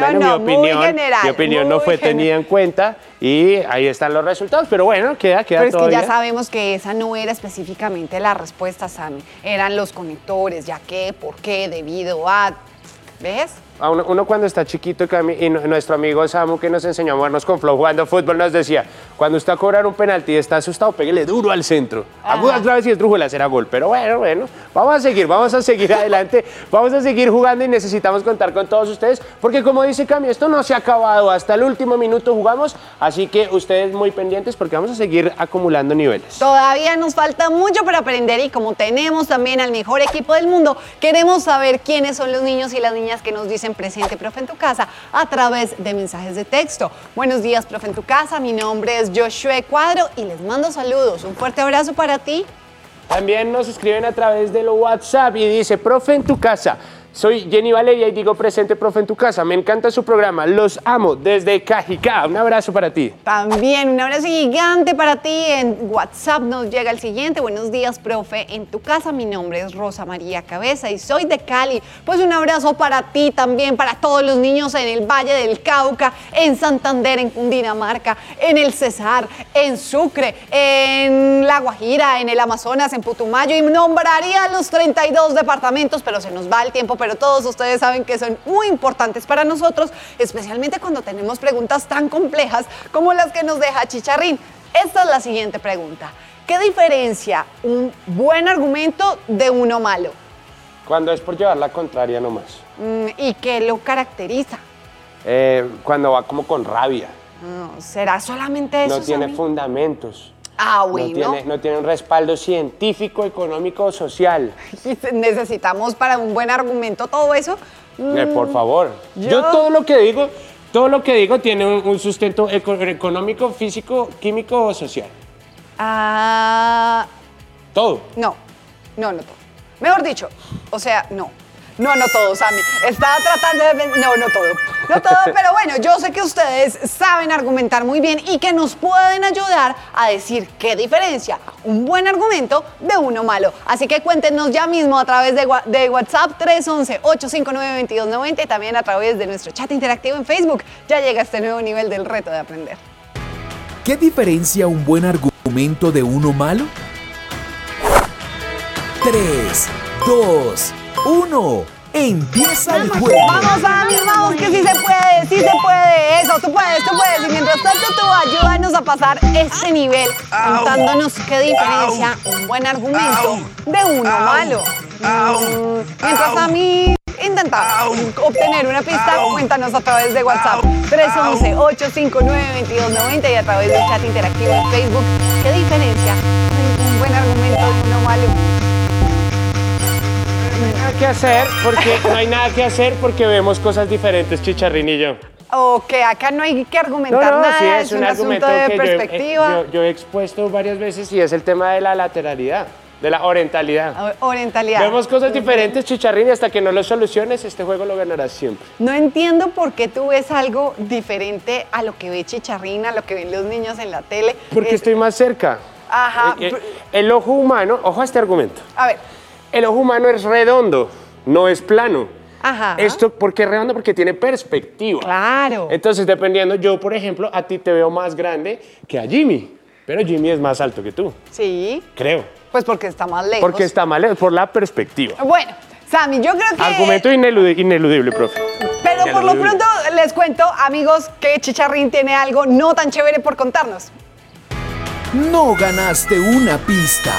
S3: mi opinión no fue tenida en cuenta y ahí están los resultados. Pero bueno, queda
S2: Pero es
S3: todavía.
S2: que ya sabemos que esa no era específicamente la respuesta, Sammy. Eran los conectores, ya que, por qué, debido a... ¿Ves?
S3: Uno cuando está chiquito y nuestro amigo Samu que nos enseñó a movernos con flow jugando fútbol nos decía, cuando usted va a cobrar un penalti y está asustado, pégale duro al centro. Agudas, graves y esdrújulas era gol. Pero bueno, vamos a seguir adelante, vamos a seguir jugando y necesitamos contar con todos ustedes porque como dice Cami, esto no se ha acabado, hasta el último minuto jugamos, así que ustedes muy pendientes porque vamos a seguir acumulando niveles.
S2: Todavía nos falta mucho para aprender y como tenemos también al mejor equipo del mundo, queremos saber quiénes son los niños y las niñas que nos dicen presente, profe, en tu casa, a través de mensajes de texto. Buenos días, profe, en tu casa. Mi nombre es Joshua Cuadro y les mando saludos. Un fuerte abrazo para ti.
S3: También nos escriben a través del WhatsApp y dice, profe, en tu casa. Soy Jenny Valeria y digo presente, profe, en tu casa. Me encanta su programa. Los amo desde Cajicá. Un abrazo para ti.
S2: También un abrazo gigante para ti. En WhatsApp nos llega el siguiente. Buenos días, profe, en tu casa. Mi nombre es Rosa María Cabeza y soy de Cali. Pues un abrazo para ti también, para todos los niños en el Valle del Cauca, en Santander, en Cundinamarca, en el Cesar, en Sucre, en La Guajira, en el Amazonas, en Putumayo. Y nombraría los 32 departamentos, pero se nos va el tiempo. Pero todos ustedes saben que son muy importantes para nosotros, especialmente cuando tenemos preguntas tan complejas como las que nos deja Chicharrín. Esta es la siguiente pregunta. ¿Qué diferencia un buen argumento de uno malo?
S3: Cuando es por llevar la contraria nomás.
S2: ¿Y qué lo caracteriza?
S3: Cuando va como con rabia.
S2: ¿Será solamente eso?
S3: No tiene
S2: Sammy?
S3: fundamentos.
S2: Bueno.
S3: No tiene un respaldo científico, económico o social.
S2: ¿Necesitamos para un buen argumento todo eso?
S3: Por favor. Yo todo lo que digo tiene un sustento económico, físico, químico o social. Todo.
S2: No todo. Mejor dicho, o sea, no todo, Sammy. Estaba tratando de... No todo. No todo, pero bueno, yo sé que ustedes saben argumentar muy bien y que nos pueden ayudar a decir qué diferencia un buen argumento de uno malo. Así que cuéntenos ya mismo a través de WhatsApp 311-859-2290 y también a través de nuestro chat interactivo en Facebook. Ya llega este nuevo nivel del reto de aprender.
S5: ¿Qué diferencia un buen argumento de uno malo? 3, 2, 1. Empieza el juego.
S2: Vamos, Sammy, vamos, que sí se puede. Eso, tú puedes. Y mientras tanto, tú ayúdanos a pasar este nivel contándonos qué diferencia un buen argumento de uno malo. Mientras Sammy intenta obtener una pista, cuéntanos a través de WhatsApp 311-859-2290 y a través del chat interactivo en Facebook. ¿Qué diferencia un buen argumento de uno malo?
S3: No hay nada que hacer porque vemos cosas diferentes, Chicharrín y yo.
S2: o que acá no hay que argumentar nada,
S3: sí,
S2: es un asunto de perspectiva.
S3: Yo he expuesto varias veces y es el tema de la lateralidad, de la orientalidad.
S2: Orientalidad.
S3: Vemos cosas diferentes, Chicharrín, y hasta que no lo soluciones, este juego lo ganarás siempre.
S2: No entiendo por qué tú ves algo diferente a lo que ve Chicharrín, a lo que ven los niños en la tele.
S3: Porque estoy más cerca.
S2: Ajá.
S3: El ojo humano, ojo a este argumento.
S2: A ver.
S3: El ojo humano es redondo, no es plano.
S2: Ajá.
S3: Esto, ¿por qué es redondo? Porque tiene perspectiva.
S2: Claro.
S3: Entonces, dependiendo, yo, por ejemplo, a ti te veo más grande que a Jimmy. Pero Jimmy es más alto que tú.
S2: Sí.
S3: Creo.
S2: Pues porque está más lejos.
S3: Porque está más lejos, por la perspectiva.
S2: Bueno, Sammy, yo creo que...
S3: Argumento ineludible, profe.
S2: Pero por lo pronto les cuento, amigos, que Chicharrín tiene algo no tan chévere por contarnos.
S5: No ganaste una pista.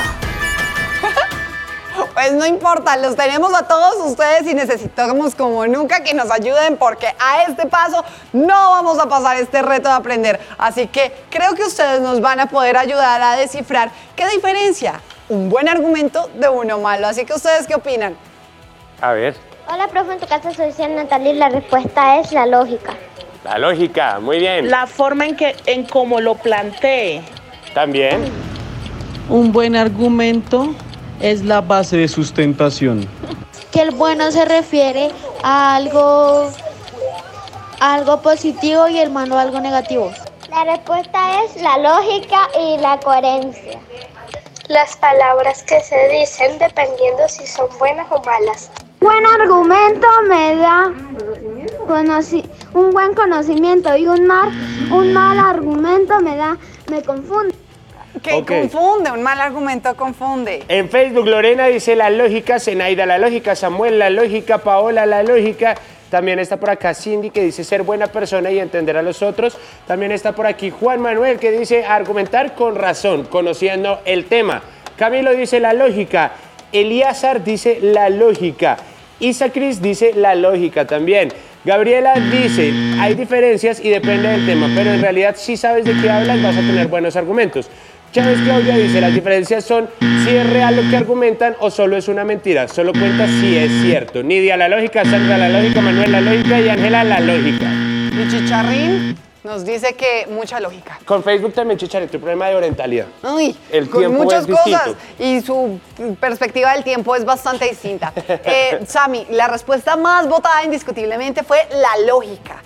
S2: Pues no importa, los tenemos a todos ustedes y necesitamos como nunca que nos ayuden porque a este paso no vamos a pasar este reto de aprender. Así que creo que ustedes nos van a poder ayudar a descifrar qué diferencia un buen argumento de uno malo. Así que ustedes, ¿qué opinan?
S3: A ver.
S7: Hola, profe, en tu casa soy Natalia y la respuesta es la lógica.
S3: La lógica, muy bien.
S11: La forma en cómo lo planteé.
S3: También.
S13: Un buen argumento es la base de sustentación.
S9: Que el bueno se refiere a algo positivo y el malo a algo negativo.
S7: La respuesta es la lógica y la coherencia.
S4: Las palabras que se dicen dependiendo si son buenas o malas.
S1: Buen argumento me da un buen conocimiento y un mal argumento me confunde.
S2: Que confunde, un mal argumento confunde.
S3: En Facebook, Lorena dice la lógica, Zenaida la lógica, Samuel la lógica, Paola la lógica. También está por acá Cindy, que dice ser buena persona y entender a los otros. También está por aquí Juan Manuel, que dice argumentar con razón, conociendo el tema. Camilo dice la lógica. Elíazar dice la lógica. Isa Cris dice la lógica también. Gabriela dice, hay diferencias y depende del tema, pero en realidad si sabes de qué hablas vas a tener buenos argumentos. Chávez Claudia dice, las diferencias son si es real lo que argumentan o solo es una mentira. Solo cuenta si es cierto. Nidia la lógica, Sandra la lógica, Manuel la lógica y Ángela la lógica.
S2: Y Chicharrín nos dice que mucha lógica.
S3: Con Facebook también, Chicharrín, tu problema de orientalidad.
S2: Uy,
S3: el
S2: con
S3: tiempo
S2: muchas
S3: es distinto.
S2: cosas y su perspectiva del tiempo es bastante distinta. Sammy, la respuesta más votada indiscutiblemente fue la lógica.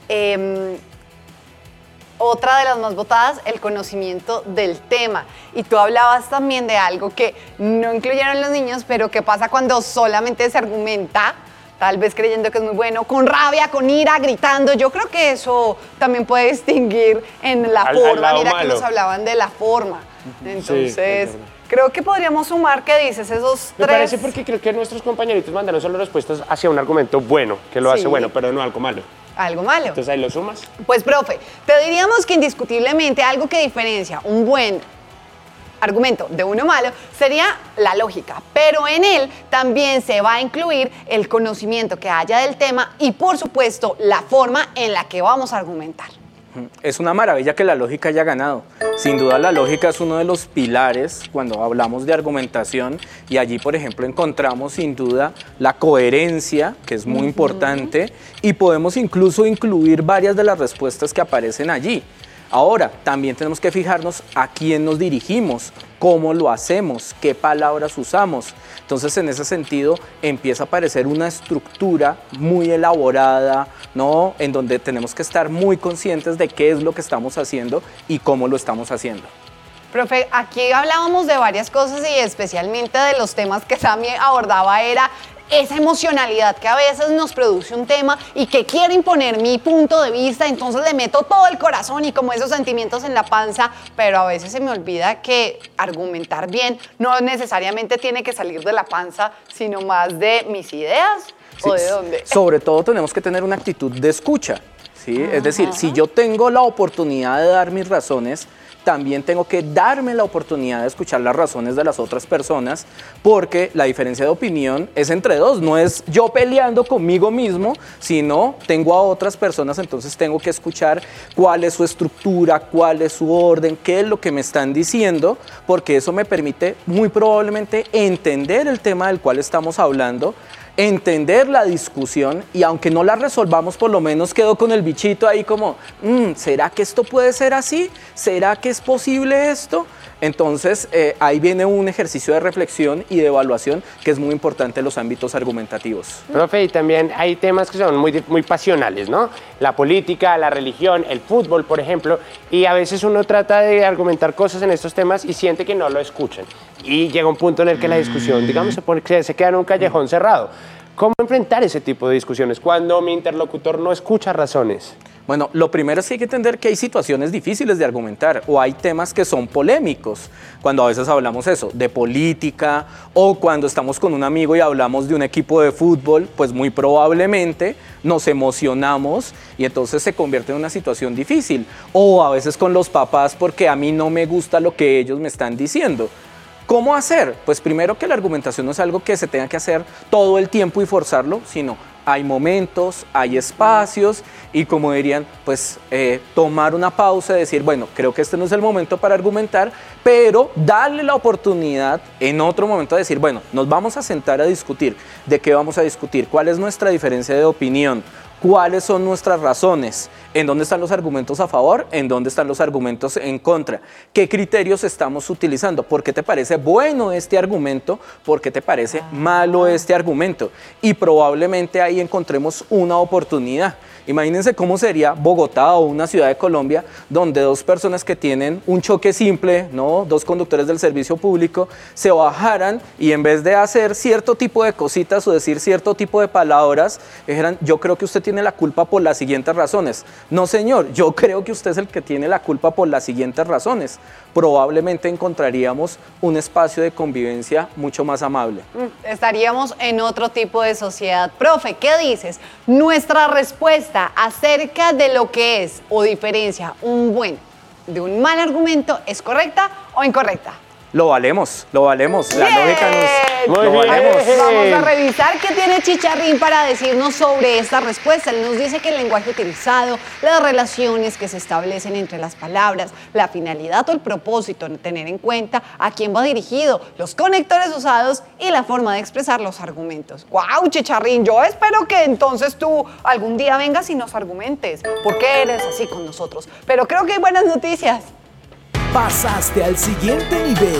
S2: Otra de las más votadas, el conocimiento del tema. Y tú hablabas también de algo que no incluyeron los niños, pero que pasa cuando solamente se argumenta, tal vez creyendo que es muy bueno, con rabia, con ira, gritando. Yo creo que eso también puede distinguir en la forma. Mira que nos hablaban de la forma. Entonces, sí, creo que podríamos sumar, ¿qué dices? Esos tres.
S3: Me parece porque creo que nuestros compañeritos mandaron solo respuestas hacia un argumento bueno, que lo hace bueno, pero no algo malo.
S2: Algo malo.
S3: Entonces ahí lo sumas.
S2: Pues, profe, te diríamos que indiscutiblemente algo que diferencia un buen argumento de uno malo sería la lógica, pero en él también se va a incluir el conocimiento que haya del tema y, por supuesto, la forma en la que vamos a argumentar.
S6: Es una maravilla que la lógica haya ganado. Sin duda la lógica es uno de los pilares cuando hablamos de argumentación y allí, por ejemplo, encontramos sin duda la coherencia, que es muy importante, y podemos incluso incluir varias de las respuestas que aparecen allí. Ahora, también tenemos que fijarnos a quién nos dirigimos, cómo lo hacemos, qué palabras usamos. Entonces, en ese sentido, empieza a aparecer una estructura muy elaborada, ¿no? En donde tenemos que estar muy conscientes de qué es lo que estamos haciendo y cómo lo estamos haciendo.
S2: Profe, aquí hablábamos de varias cosas y especialmente de los temas que Sammy abordaba era esa emocionalidad que a veces nos produce un tema y que quiero imponer mi punto de vista, entonces le meto todo el corazón y como esos sentimientos en la panza, pero a veces se me olvida que argumentar bien no necesariamente tiene que salir de la panza, sino más de mis ideas o de dónde.
S6: Sobre todo tenemos que tener una actitud de escucha, ¿sí? Es decir, si yo tengo la oportunidad de dar mis razones, también tengo que darme la oportunidad de escuchar las razones de las otras personas, porque la diferencia de opinión es entre dos, no es yo peleando conmigo mismo, sino tengo a otras personas, entonces tengo que escuchar cuál es su estructura, cuál es su orden, qué es lo que me están diciendo, porque eso me permite muy probablemente entender el tema del cual estamos hablando entender la discusión y aunque no la resolvamos, por lo menos quedó con el bichito ahí como, ¿será que esto puede ser así? ¿Será que es posible esto? Entonces, ahí viene un ejercicio de reflexión y de evaluación que es muy importante en los ámbitos argumentativos.
S3: Profe, y también hay temas que son muy pasionales, ¿no? La política, la religión, el fútbol, por ejemplo, y a veces uno trata de argumentar cosas en estos temas y siente que no lo escuchan. Y llega un punto en el que la discusión, digamos, se queda en un callejón cerrado. ¿Cómo enfrentar ese tipo de discusiones cuando mi interlocutor no escucha razones?
S6: Bueno, lo primero es que hay que entender que hay situaciones difíciles de argumentar o hay temas que son polémicos. Cuando a veces hablamos eso, de política o cuando estamos con un amigo y hablamos de un equipo de fútbol, pues muy probablemente nos emocionamos y entonces se convierte en una situación difícil. O a veces con los papás porque a mí no me gusta lo que ellos me están diciendo. ¿Cómo hacer? Pues primero que la argumentación no es algo que se tenga que hacer todo el tiempo y forzarlo, sino hay momentos, hay espacios y como dirían, pues tomar una pausa y decir, bueno, creo que este no es el momento para argumentar, pero darle la oportunidad en otro momento de decir, bueno, nos vamos a sentar a discutir. ¿De qué vamos a discutir? ¿Cuál es nuestra diferencia de opinión? ¿Cuáles son nuestras razones? ¿En dónde están los argumentos a favor? ¿En dónde están los argumentos en contra? ¿Qué criterios estamos utilizando? ¿Por qué te parece bueno este argumento? ¿Por qué te parece malo este argumento? Y probablemente ahí encontremos una oportunidad. Imagínense cómo sería Bogotá o una ciudad de Colombia donde dos personas que tienen un choque simple, ¿no? Dos conductores del servicio público, se bajaran y en vez de hacer cierto tipo de cositas o decir cierto tipo de palabras, dijeran, yo creo que usted tiene la culpa por las siguientes razones. No, señor, yo creo que usted es el que tiene la culpa por las siguientes razones. Probablemente encontraríamos un espacio de convivencia mucho más amable.
S2: Estaríamos en otro tipo de sociedad. Profe, ¿qué dices? Nuestra respuesta acerca de lo que es o diferencia un buen de un mal argumento, ¿es correcta o incorrecta?
S6: Lo valemos, la lógica nos...
S3: Muy
S6: lo
S3: bien.
S6: valemos.
S2: Vamos a revisar qué tiene Chicharrín para decirnos sobre esta respuesta. Él nos dice que el lenguaje utilizado, las relaciones que se establecen entre las palabras, la finalidad o el propósito, tener en cuenta a quién va dirigido, los conectores usados y la forma de expresar los argumentos. ¡Guau, Chicharrín! Yo espero que entonces tú algún día vengas y nos argumentes por qué eres así con nosotros. Pero creo que hay buenas noticias.
S5: Pasaste al siguiente nivel.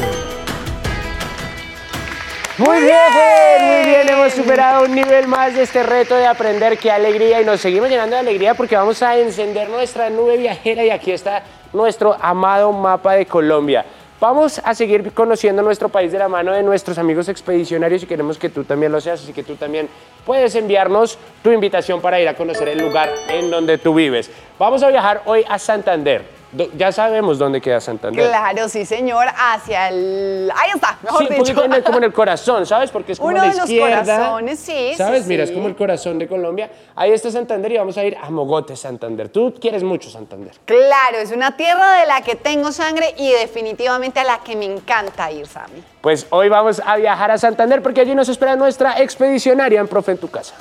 S3: Muy bien, hemos superado un nivel más de este reto de aprender. ¡Qué alegría! Y nos seguimos llenando de alegría porque vamos a encender nuestra nube viajera y aquí está nuestro amado mapa de Colombia. Vamos a seguir conociendo nuestro país de la mano de nuestros amigos expedicionarios y queremos que tú también lo seas, así que tú también puedes enviarnos tu invitación para ir a conocer el lugar en donde tú vives. Vamos a viajar hoy a Santander. Ya sabemos dónde queda Santander.
S2: Claro, sí, señor, hacia el... Ahí está, mejor dicho.
S3: Como en el corazón, ¿sabes? Porque es como
S2: uno
S3: la
S2: de los
S3: izquierda.
S2: corazones, sí,
S3: ¿sabes?
S2: sí,
S3: Mira,
S2: sí.
S3: es como el corazón de Colombia. Ahí está Santander y vamos a ir a Mogote, Santander. Tú quieres mucho Santander.
S2: Claro, es una tierra de la que tengo sangre y definitivamente a la que me encanta ir, Sammy.
S3: Pues hoy vamos a viajar a Santander porque allí nos espera nuestra expedicionaria en Profe en tu Casa.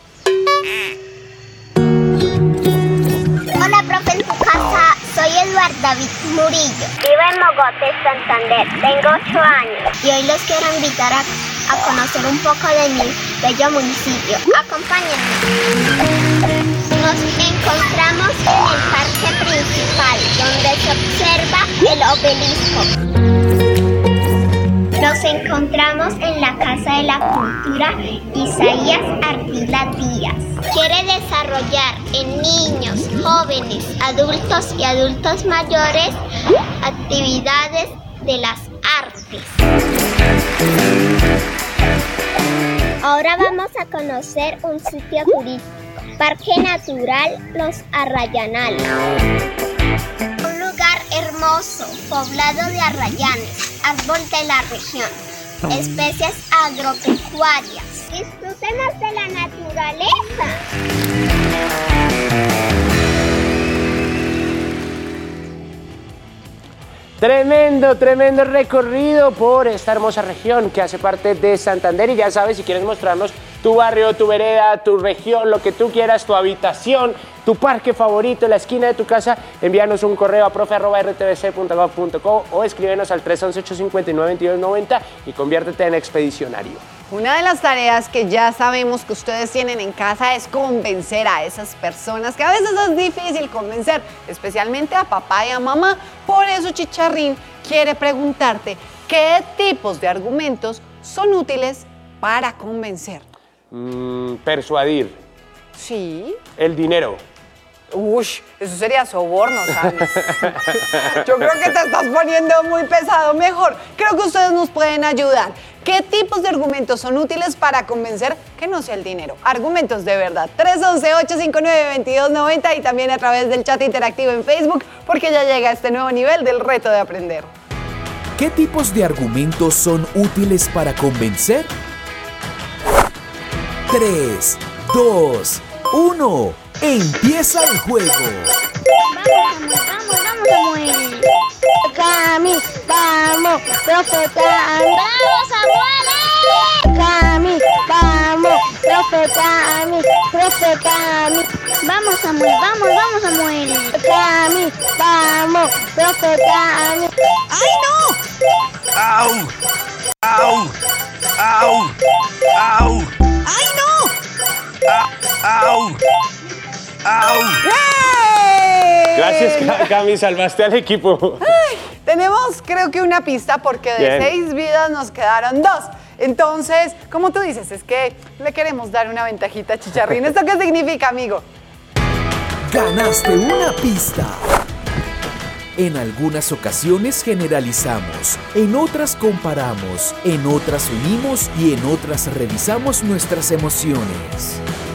S7: Hola, profe, en tu casa. Soy Eduardo David Murillo. Vivo en Mogote, Santander. Tengo 8 años. Y hoy los quiero invitar a conocer un poco de mi bello municipio. Acompáñenme. Nos encontramos en el parque principal, donde se observa el obelisco. Nos encontramos en la Casa de la Cultura Isaías Ardila Díaz. Quiere desarrollar en niños, jóvenes, adultos y adultos mayores actividades de las artes. Ahora vamos a conocer un sitio turístico, Parque Natural Los Arrayanales. Un lugar hermoso, poblado de arrayanes, árbol de la región, especies agropecuarias. Disfrutemos de la naturaleza.
S3: Tremendo recorrido por esta hermosa región que hace parte de Santander. Y ya sabes, si quieres mostrarnos tu barrio, tu vereda, tu región, lo que tú quieras, tu habitación, tu parque favorito, la esquina de tu casa, envíanos un correo a profe@rtbc.gov.co o escríbenos al 311-859-2290 y conviértete en expedicionario.
S2: Una de las tareas que ya sabemos que ustedes tienen en casa es convencer a esas personas que a veces es difícil convencer, especialmente a papá y a mamá. Por eso Chicharrín quiere preguntarte qué tipos de argumentos son útiles para convencer.
S3: Persuadir.
S2: Sí.
S3: El dinero.
S2: Ush, eso sería soborno, ¿sabes? Yo creo que te estás poniendo muy pesado. Mejor, creo que ustedes nos pueden ayudar. ¿Qué tipos de argumentos son útiles para convencer que no sea el dinero? Argumentos de verdad. 311-859-2290 y también a través del chat interactivo en Facebook, porque ya llega este nuevo nivel del reto de aprender.
S5: ¿Qué tipos de argumentos son útiles para convencer? 3, 2, 1. ¡Empieza el juego!
S7: Vamos, Samuel. Cami, vamos, profe Cami. ¡Vamos, Samuel! Cami, vamos, profe Cami, profe Cami. Vamos, Samuel, vamos, Samuel. Cami, vamos, profe Cami.
S2: ¡Ay, no!
S14: ¡Au! ¡Au! ¡Au! ¡Au!
S2: ¡Ay, no!
S14: ¡Au! ¡Au!
S3: Gracias, Cami, salvaste al equipo.
S2: Ay, tenemos, creo que una pista, porque de 6 vidas nos quedaron 2. Entonces, como tú dices, es que le queremos dar una ventajita a Chicharrín. ¿Esto qué significa, amigo?
S5: Ganaste una pista. En algunas ocasiones generalizamos, en otras comparamos, en otras unimos y en otras revisamos nuestras emociones.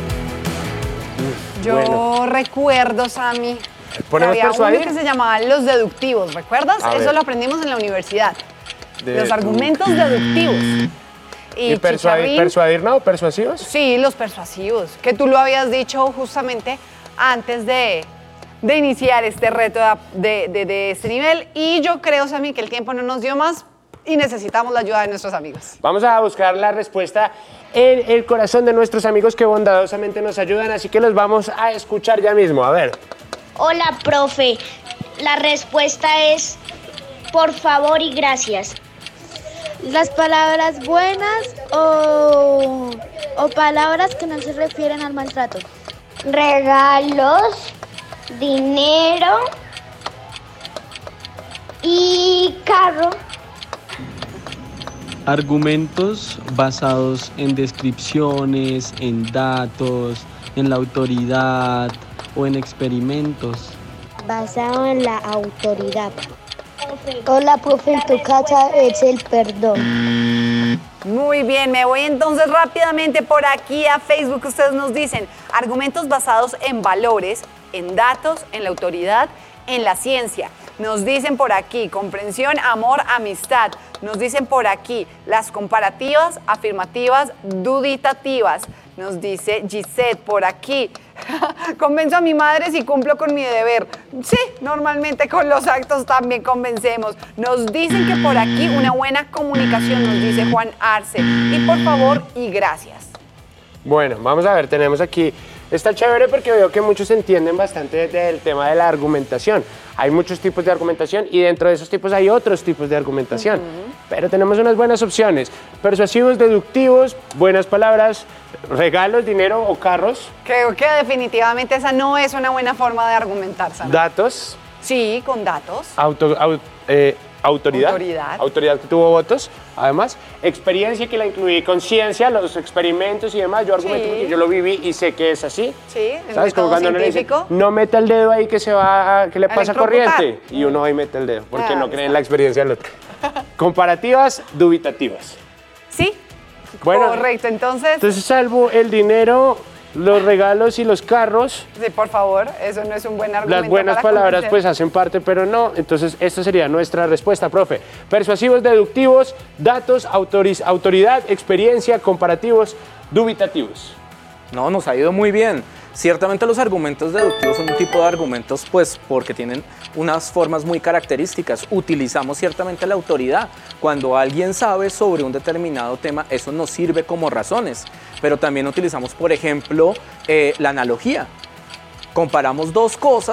S2: Yo recuerdo, Sammy, que
S3: ¿Ponemos
S2: había
S3: persuadir?
S2: uno que se llamaba los deductivos, ¿recuerdas?
S3: A
S2: Eso
S3: ver.
S2: lo aprendimos en la universidad. Los argumentos deductivos.
S3: ¿Y persuadir no? ¿Persuasivos?
S2: Sí, los persuasivos, que tú lo habías dicho justamente antes de iniciar este reto de este nivel. Y yo creo, Sammy, que el tiempo no nos dio más y necesitamos la ayuda de nuestros amigos.
S3: Vamos a buscar la respuesta en el corazón de nuestros amigos que bondadosamente nos ayudan, así que los vamos a escuchar ya mismo. A ver.
S7: Hola, profe. La respuesta es por favor y gracias.
S9: Las palabras buenas o palabras que no se refieren al maltrato.
S7: Regalos, dinero y carro.
S13: Argumentos basados en descripciones, en datos, en la autoridad o en experimentos.
S7: Basado en la autoridad. Hola, profe, en tu casa es el perdón.
S2: Muy bien, me voy entonces rápidamente por aquí a Facebook. Ustedes nos dicen argumentos basados en valores, en datos, en la autoridad, en la ciencia. Nos dicen por aquí comprensión, amor, amistad. Nos dicen por aquí las comparativas, afirmativas, duditativas. Nos dice Gisette por aquí. Convenzo a mi madre si cumplo con mi deber. Sí, normalmente con los actos también convencemos. Nos dicen que por aquí una buena comunicación, nos dice Juan Arce. Y por favor y gracias.
S3: Bueno, vamos a ver, tenemos aquí, está chévere porque veo que muchos entienden bastante del tema de la argumentación. Hay muchos tipos de argumentación y dentro de esos tipos hay otros tipos de argumentación. Pero tenemos unas buenas opciones. Persuasivos, deductivos, buenas palabras, regalos, dinero o carros.
S2: Creo que definitivamente esa no es una buena forma de argumentar, Sana.
S3: Datos.
S2: Sí, con datos.
S3: Autoridad.
S2: Autoridad.
S3: Autoridad que tuvo votos, además. Experiencia que la incluí con ciencia, los experimentos y demás. Yo argumento porque yo lo viví y sé que es así.
S2: Sí, el
S3: ¿Sabes? Como
S2: método
S3: cuando uno le dice,
S2: científico.
S3: no meta el dedo ahí que se va, que le pasa
S2: Electrocutar.
S3: corriente. Y uno ahí mete el dedo, porque
S2: Ah,
S3: no cree en la experiencia del otro. Comparativas, dubitativas.
S2: Sí,
S3: Bueno,
S2: correcto. Entonces,
S3: salvo el dinero, los regalos y los carros,
S2: sí, por favor, eso no es un buen argumento.
S3: las buenas
S2: para
S3: palabras
S2: convencer.
S3: pues hacen parte, pero no. Entonces, esta sería nuestra respuesta, profe. Persuasivos, deductivos, datos, autoridad, experiencia, comparativos, dubitativos.
S6: No, nos ha ido muy bien. Ciertamente los argumentos deductivos son un tipo de argumentos, pues, porque tienen unas formas muy características. Utilizamos ciertamente la autoridad. Cuando alguien sabe sobre un determinado tema, eso nos sirve como razones. Pero también utilizamos, por ejemplo, la analogía. Comparamos dos cosas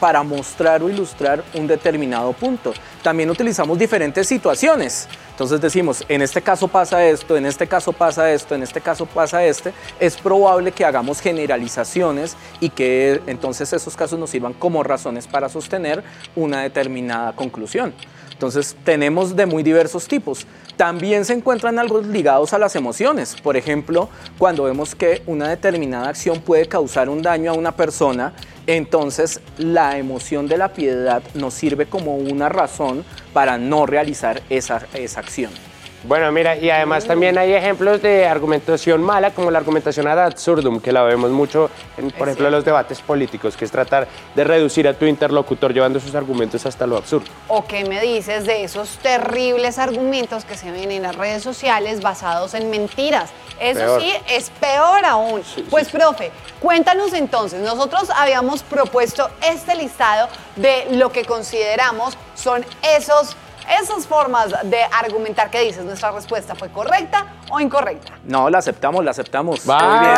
S6: para mostrar o ilustrar un determinado punto. También utilizamos diferentes situaciones. Entonces decimos, en este caso pasa esto, en este caso pasa esto, en este caso pasa este. Es probable que hagamos generalizaciones y que entonces esos casos nos sirvan como razones para sostener una determinada conclusión. Entonces tenemos de muy diversos tipos. También se encuentran algo ligados a las emociones. Por ejemplo, cuando vemos que una determinada acción puede causar un daño a una persona, entonces la emoción de la piedad nos sirve como una razón para no realizar esa acción.
S3: Bueno, mira, y además también hay ejemplos de argumentación mala, como la argumentación ad absurdum, que la vemos mucho, por ejemplo, en los debates políticos, que es tratar de reducir a tu interlocutor llevando sus argumentos hasta lo absurdo.
S2: ¿O qué me dices de esos terribles argumentos que se ven en las redes sociales basados en mentiras? Eso
S3: Peor.
S2: sí, es peor aún. Pues, profe, cuéntanos entonces, nosotros habíamos propuesto este listado de lo que consideramos son esas formas de argumentar. ¿Qué dices? ¿Nuestra respuesta fue correcta o incorrecta?
S6: No, la aceptamos, la aceptamos.
S3: ¡Vamos!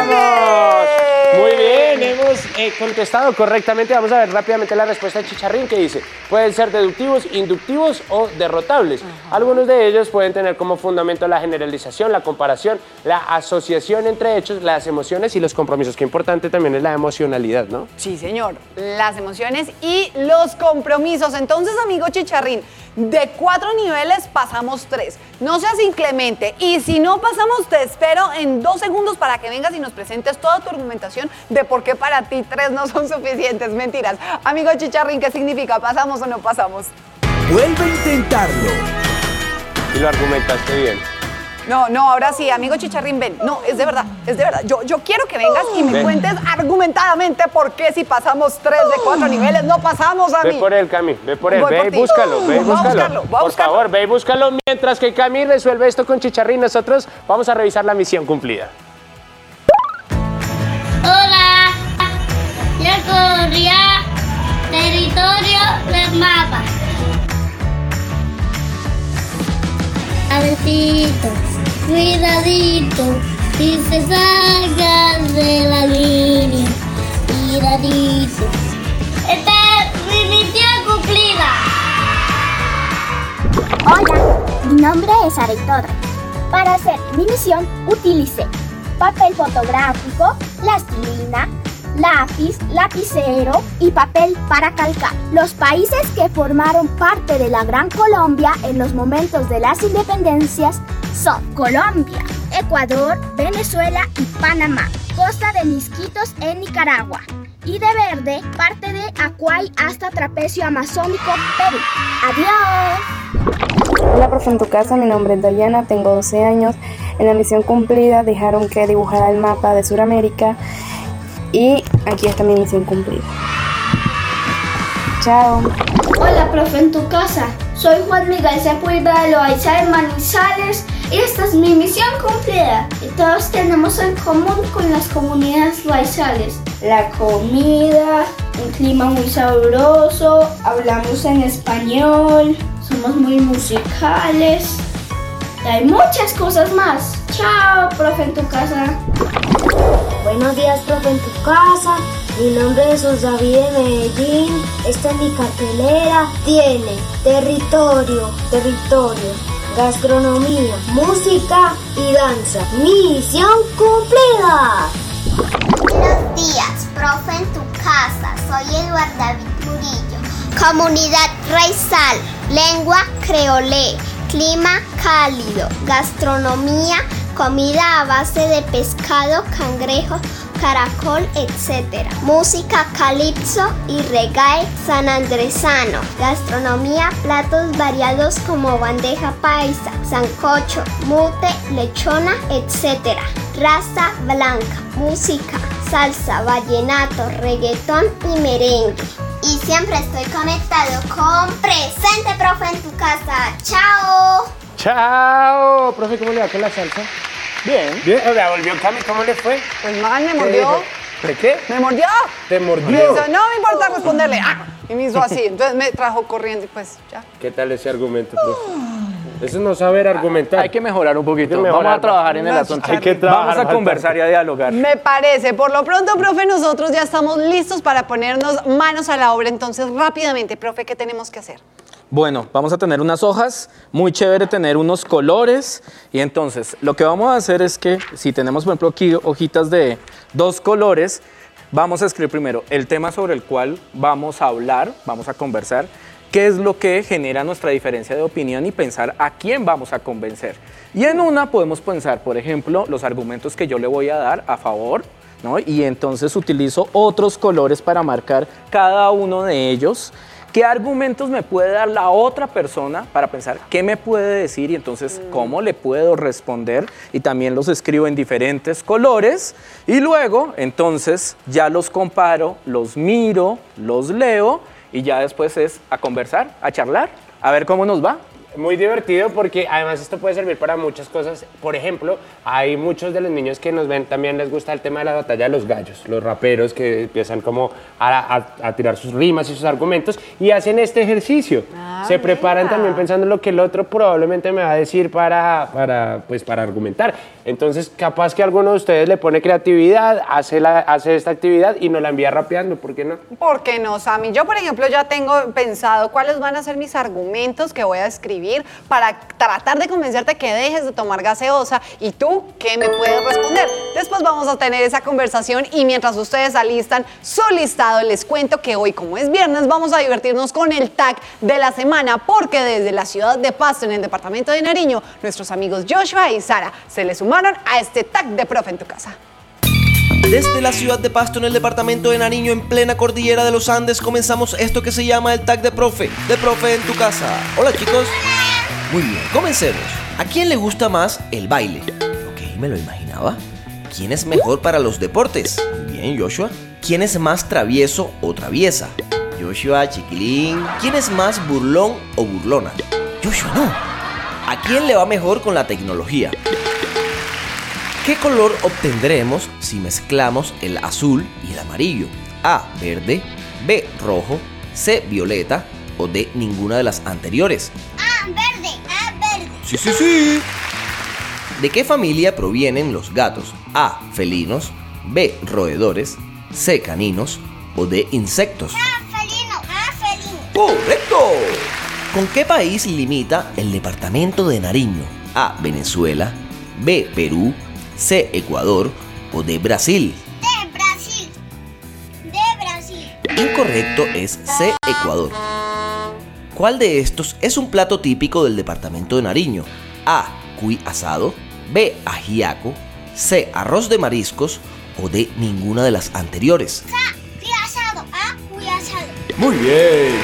S3: Muy bien, hemos contestado correctamente. Vamos a ver rápidamente la respuesta de Chicharrín, que dice, pueden ser deductivos, inductivos o derrotables. Algunos de ellos pueden tener como fundamento la generalización, la comparación, la asociación entre hechos, las emociones y los compromisos. Qué importante también es la emocionalidad, ¿no?
S2: Sí, señor. Las emociones y los compromisos. Entonces, amigo Chicharrín, de 4 niveles pasamos 3. No seas inclemente. Y si no pasamos, te espero en 2 segundos para que vengas y nos presentes toda tu argumentación de por qué para ti 3 no son suficientes. Mentiras. Amigo Chicharrín, ¿qué significa? ¿Pasamos o no pasamos?
S5: Vuelve a intentarlo.
S3: Y lo argumentaste bien.
S2: No, ahora sí, amigo Chicharrín, ven. No, es de verdad, es de verdad. Yo quiero que vengas y me
S3: Ven.
S2: cuentes argumentadamente por qué si pasamos 3 de 4 niveles no pasamos a mí.
S3: Ve por él, Cami, ve por él,
S2: Voy
S3: ve
S2: por
S3: y
S2: ti.
S3: búscalo, ve y
S2: Voy a
S3: búscalo.
S2: buscarlo.
S3: Por favor, ve y búscalo mientras que Cami resuelve esto con Chicharrín. Nosotros vamos a revisar la misión cumplida.
S15: Hola, yo corría territorio del mapa. Abrecito, cuidadito, si se salgas de la línea, cuidadito. Esta es mi misión cumplida.
S16: Hola, mi nombre es Areitora. Para hacer mi misión utilicé papel fotográfico, plastilina, lápiz, lapicero y papel para calcar. Los países que formaron parte de la Gran Colombia en los momentos de las independencias son Colombia, Ecuador, Venezuela y Panamá. Costa de Misquitos en Nicaragua. Y de verde, parte de Acuay hasta Trapecio Amazónico, Perú. ¡Adiós!
S17: Hola, profe, en tu casa, mi nombre es Dayana, tengo 12 años. En la misión cumplida dejaron que dibujara el mapa de Sudamérica y aquí está mi misión cumplida. Chao.
S4: Hola, profe, en tu casa. Soy Juan Miguel Sepúlveda de Loaiza de Manizales y esta es mi misión cumplida. Y todos tenemos en común con las comunidades loaizales: la comida, un clima muy sabroso, hablamos en español, somos muy musicales y hay muchas cosas más. Chao, profe, en tu casa.
S18: Buenos días, profe, en tu casa. Mi nombre es David de Medellín. Esta es mi cartelera. Tiene territorio, gastronomía, música y danza. ¡Misión cumplida!
S19: Buenos días, profe, en tu casa. Soy Eduardo David Murillo. Comunidad raizal, lengua creolé, clima cálido, gastronomía, comida a base de pescado, cangrejo, caracol, etc. Música calipso y reggae sanandresano. Gastronomía, platos variados como bandeja paisa, sancocho, mute, lechona, etc. Raza blanca, música, salsa, vallenato, reggaetón y merengue. Y siempre estoy conectado con Presente, profe, en tu casa. ¡Chao!
S3: ¡Chao! Profe, ¿cómo le va con la salsa?
S6: Bien.
S3: Bien, o sea, volvió Cami, ¿cómo le fue?
S2: Pues mal me mordió.
S3: ¿De qué?
S2: ¿Me mordió?
S3: ¿Te mordió?
S2: Me hizo, no me importa responderle. Y me hizo así. Entonces me trajo corriendo y pues ya.
S3: ¿Qué tal ese argumento, profe? Eso no saber argumentar.
S6: Hay que mejorar un poquito.
S3: Hay que mejorar,
S6: Vamos a trabajar en el asunto. Vamos a conversar y a dialogar.
S2: Me parece. Por lo pronto, profe, nosotros ya estamos listos para ponernos manos a la obra. Entonces, rápidamente, profe, ¿qué tenemos que hacer?
S6: Bueno, vamos a tener unas hojas, muy chévere tener unos colores y entonces lo que vamos a hacer es que si tenemos por ejemplo aquí hojitas de 2 colores, vamos a escribir primero el tema sobre el cual vamos a hablar, vamos a conversar, qué es lo que genera nuestra diferencia de opinión y pensar a quién vamos a convencer. Y en una podemos pensar, por ejemplo, los argumentos que yo le voy a dar a favor, ¿no? Y entonces utilizo otros colores para marcar cada uno de ellos. ¿Qué argumentos me puede dar la otra persona para pensar qué me puede decir y entonces cómo le puedo responder? Y también los escribo en diferentes colores y luego entonces ya los comparo, los miro, los leo y ya después es a conversar, a charlar, a ver cómo nos va.
S3: Muy divertido porque además esto puede servir para muchas cosas. Por ejemplo, hay muchos de los niños que nos ven, también les gusta el tema de la batalla de los gallos, los raperos que empiezan como a tirar sus rimas y sus argumentos y hacen este ejercicio. Se preparan también pensando en lo que el otro probablemente me va a decir para argumentar. Entonces, capaz que alguno de ustedes le pone creatividad, hace esta actividad y nos la envía rapeando, ¿por qué no?
S2: ¿Por qué no, Sammy? Yo, por ejemplo, ya tengo pensado cuáles van a ser mis argumentos que voy a escribir para tratar de convencerte que dejes de tomar gaseosa y tú, ¿qué me puedes responder? Después vamos a tener esa conversación y mientras ustedes alistan su listado, les cuento que hoy, como es viernes, vamos a divertirnos con el tag de la semana porque desde la ciudad de Pasto, en el departamento de Nariño, nuestros amigos Joshua y Sara se le sumaron a este tag de Profe en tu Casa.
S20: Desde la ciudad de Pasto, en el departamento de Nariño, en plena cordillera de los Andes, comenzamos esto que se llama el tag de Profe en tu Casa. Hola chicos. Muy bien, comencemos. ¿A quién le gusta más el baile? Ok, me lo imaginaba. ¿Quién es mejor para los deportes? Muy bien, Joshua. ¿Quién es más travieso o traviesa? Joshua, chiquilín. ¿Quién es más burlón o burlona? Joshua, no. ¿A quién le va mejor con la tecnología? ¿Qué color obtendremos si mezclamos el azul y el amarillo? A, verde, B, rojo, C, violeta o D, ninguna de las anteriores.
S19: Ah, verde, verde.
S20: Sí. ¿De qué familia provienen los gatos? A, felinos, B, roedores, C, caninos o D, insectos.
S19: Felino.
S20: ¡Correcto! ¿Con qué país limita el departamento de Nariño? A, Venezuela, B, Perú, C, Ecuador o D, Brasil.
S19: De Brasil.
S20: Incorrecto, es C, Ecuador. ¿Cuál de estos es un plato típico del departamento de Nariño? A, cuy asado, B, ajiaco, C, arroz de mariscos o D, ninguna de las anteriores.
S19: Cuy asado. Cuy asado.
S20: Muy bien.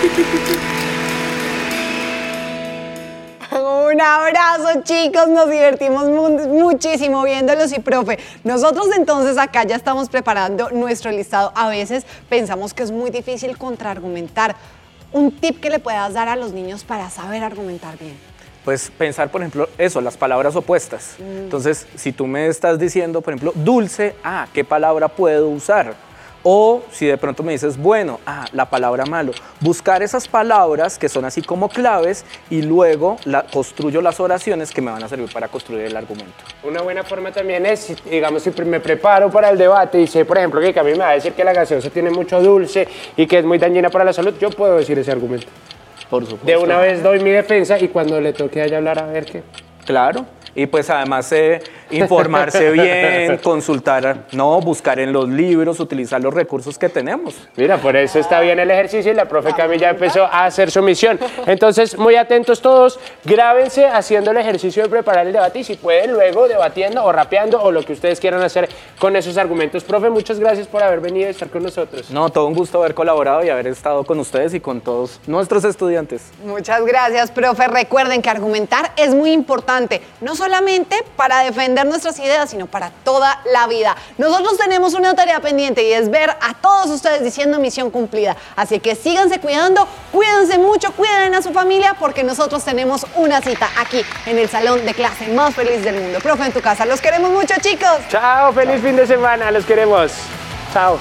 S2: Un abrazo, chicos, nos divertimos muchísimo viéndolos y profe, nosotros entonces acá ya estamos preparando nuestro listado. A veces pensamos que es muy difícil contraargumentar. Un tip que le puedas dar a los niños para saber argumentar bien.
S6: Pues pensar, por ejemplo, eso, las palabras opuestas. Entonces, si tú me estás diciendo, por ejemplo, dulce, ¿qué palabra puedo usar? O si de pronto me dices, bueno, la palabra malo. Buscar esas palabras que son así como claves y luego construyo las oraciones que me van a servir para construir el argumento.
S3: Una buena forma también es, digamos, si me preparo para el debate y sé, por ejemplo, que a mí me va a decir que la gaseosa tiene mucho dulce y que es muy dañina para la salud, yo puedo decir ese argumento.
S6: Por supuesto.
S3: De una vez doy mi defensa y cuando le toque a ella hablar, a ver qué.
S6: Claro. Y pues además informarse bien, consultar, buscar en los libros, utilizar los recursos que tenemos.
S3: Mira, por eso está bien el ejercicio y la profe Cami ya empezó a hacer su misión. Entonces, muy atentos todos, grábense haciendo el ejercicio de preparar el debate y si pueden luego debatiendo o rapeando o lo que ustedes quieran hacer con esos argumentos. Profe, muchas gracias por haber venido y estar con nosotros.
S6: No, todo un gusto haber colaborado y haber estado con ustedes y con todos nuestros estudiantes.
S2: Muchas gracias, profe. Recuerden que argumentar es muy importante, no solamente para defender nuestras ideas, sino para toda la vida. Nosotros tenemos una tarea pendiente y es ver a todos ustedes diciendo misión cumplida. Así que síganse cuidando, cuídense mucho, cuiden a su familia porque nosotros tenemos una cita aquí en el salón de clase más feliz del mundo. Profe en tu Casa, los queremos mucho, chicos.
S3: Chao, feliz fin de semana, los queremos. Chao.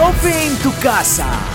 S5: Profe en tu casa.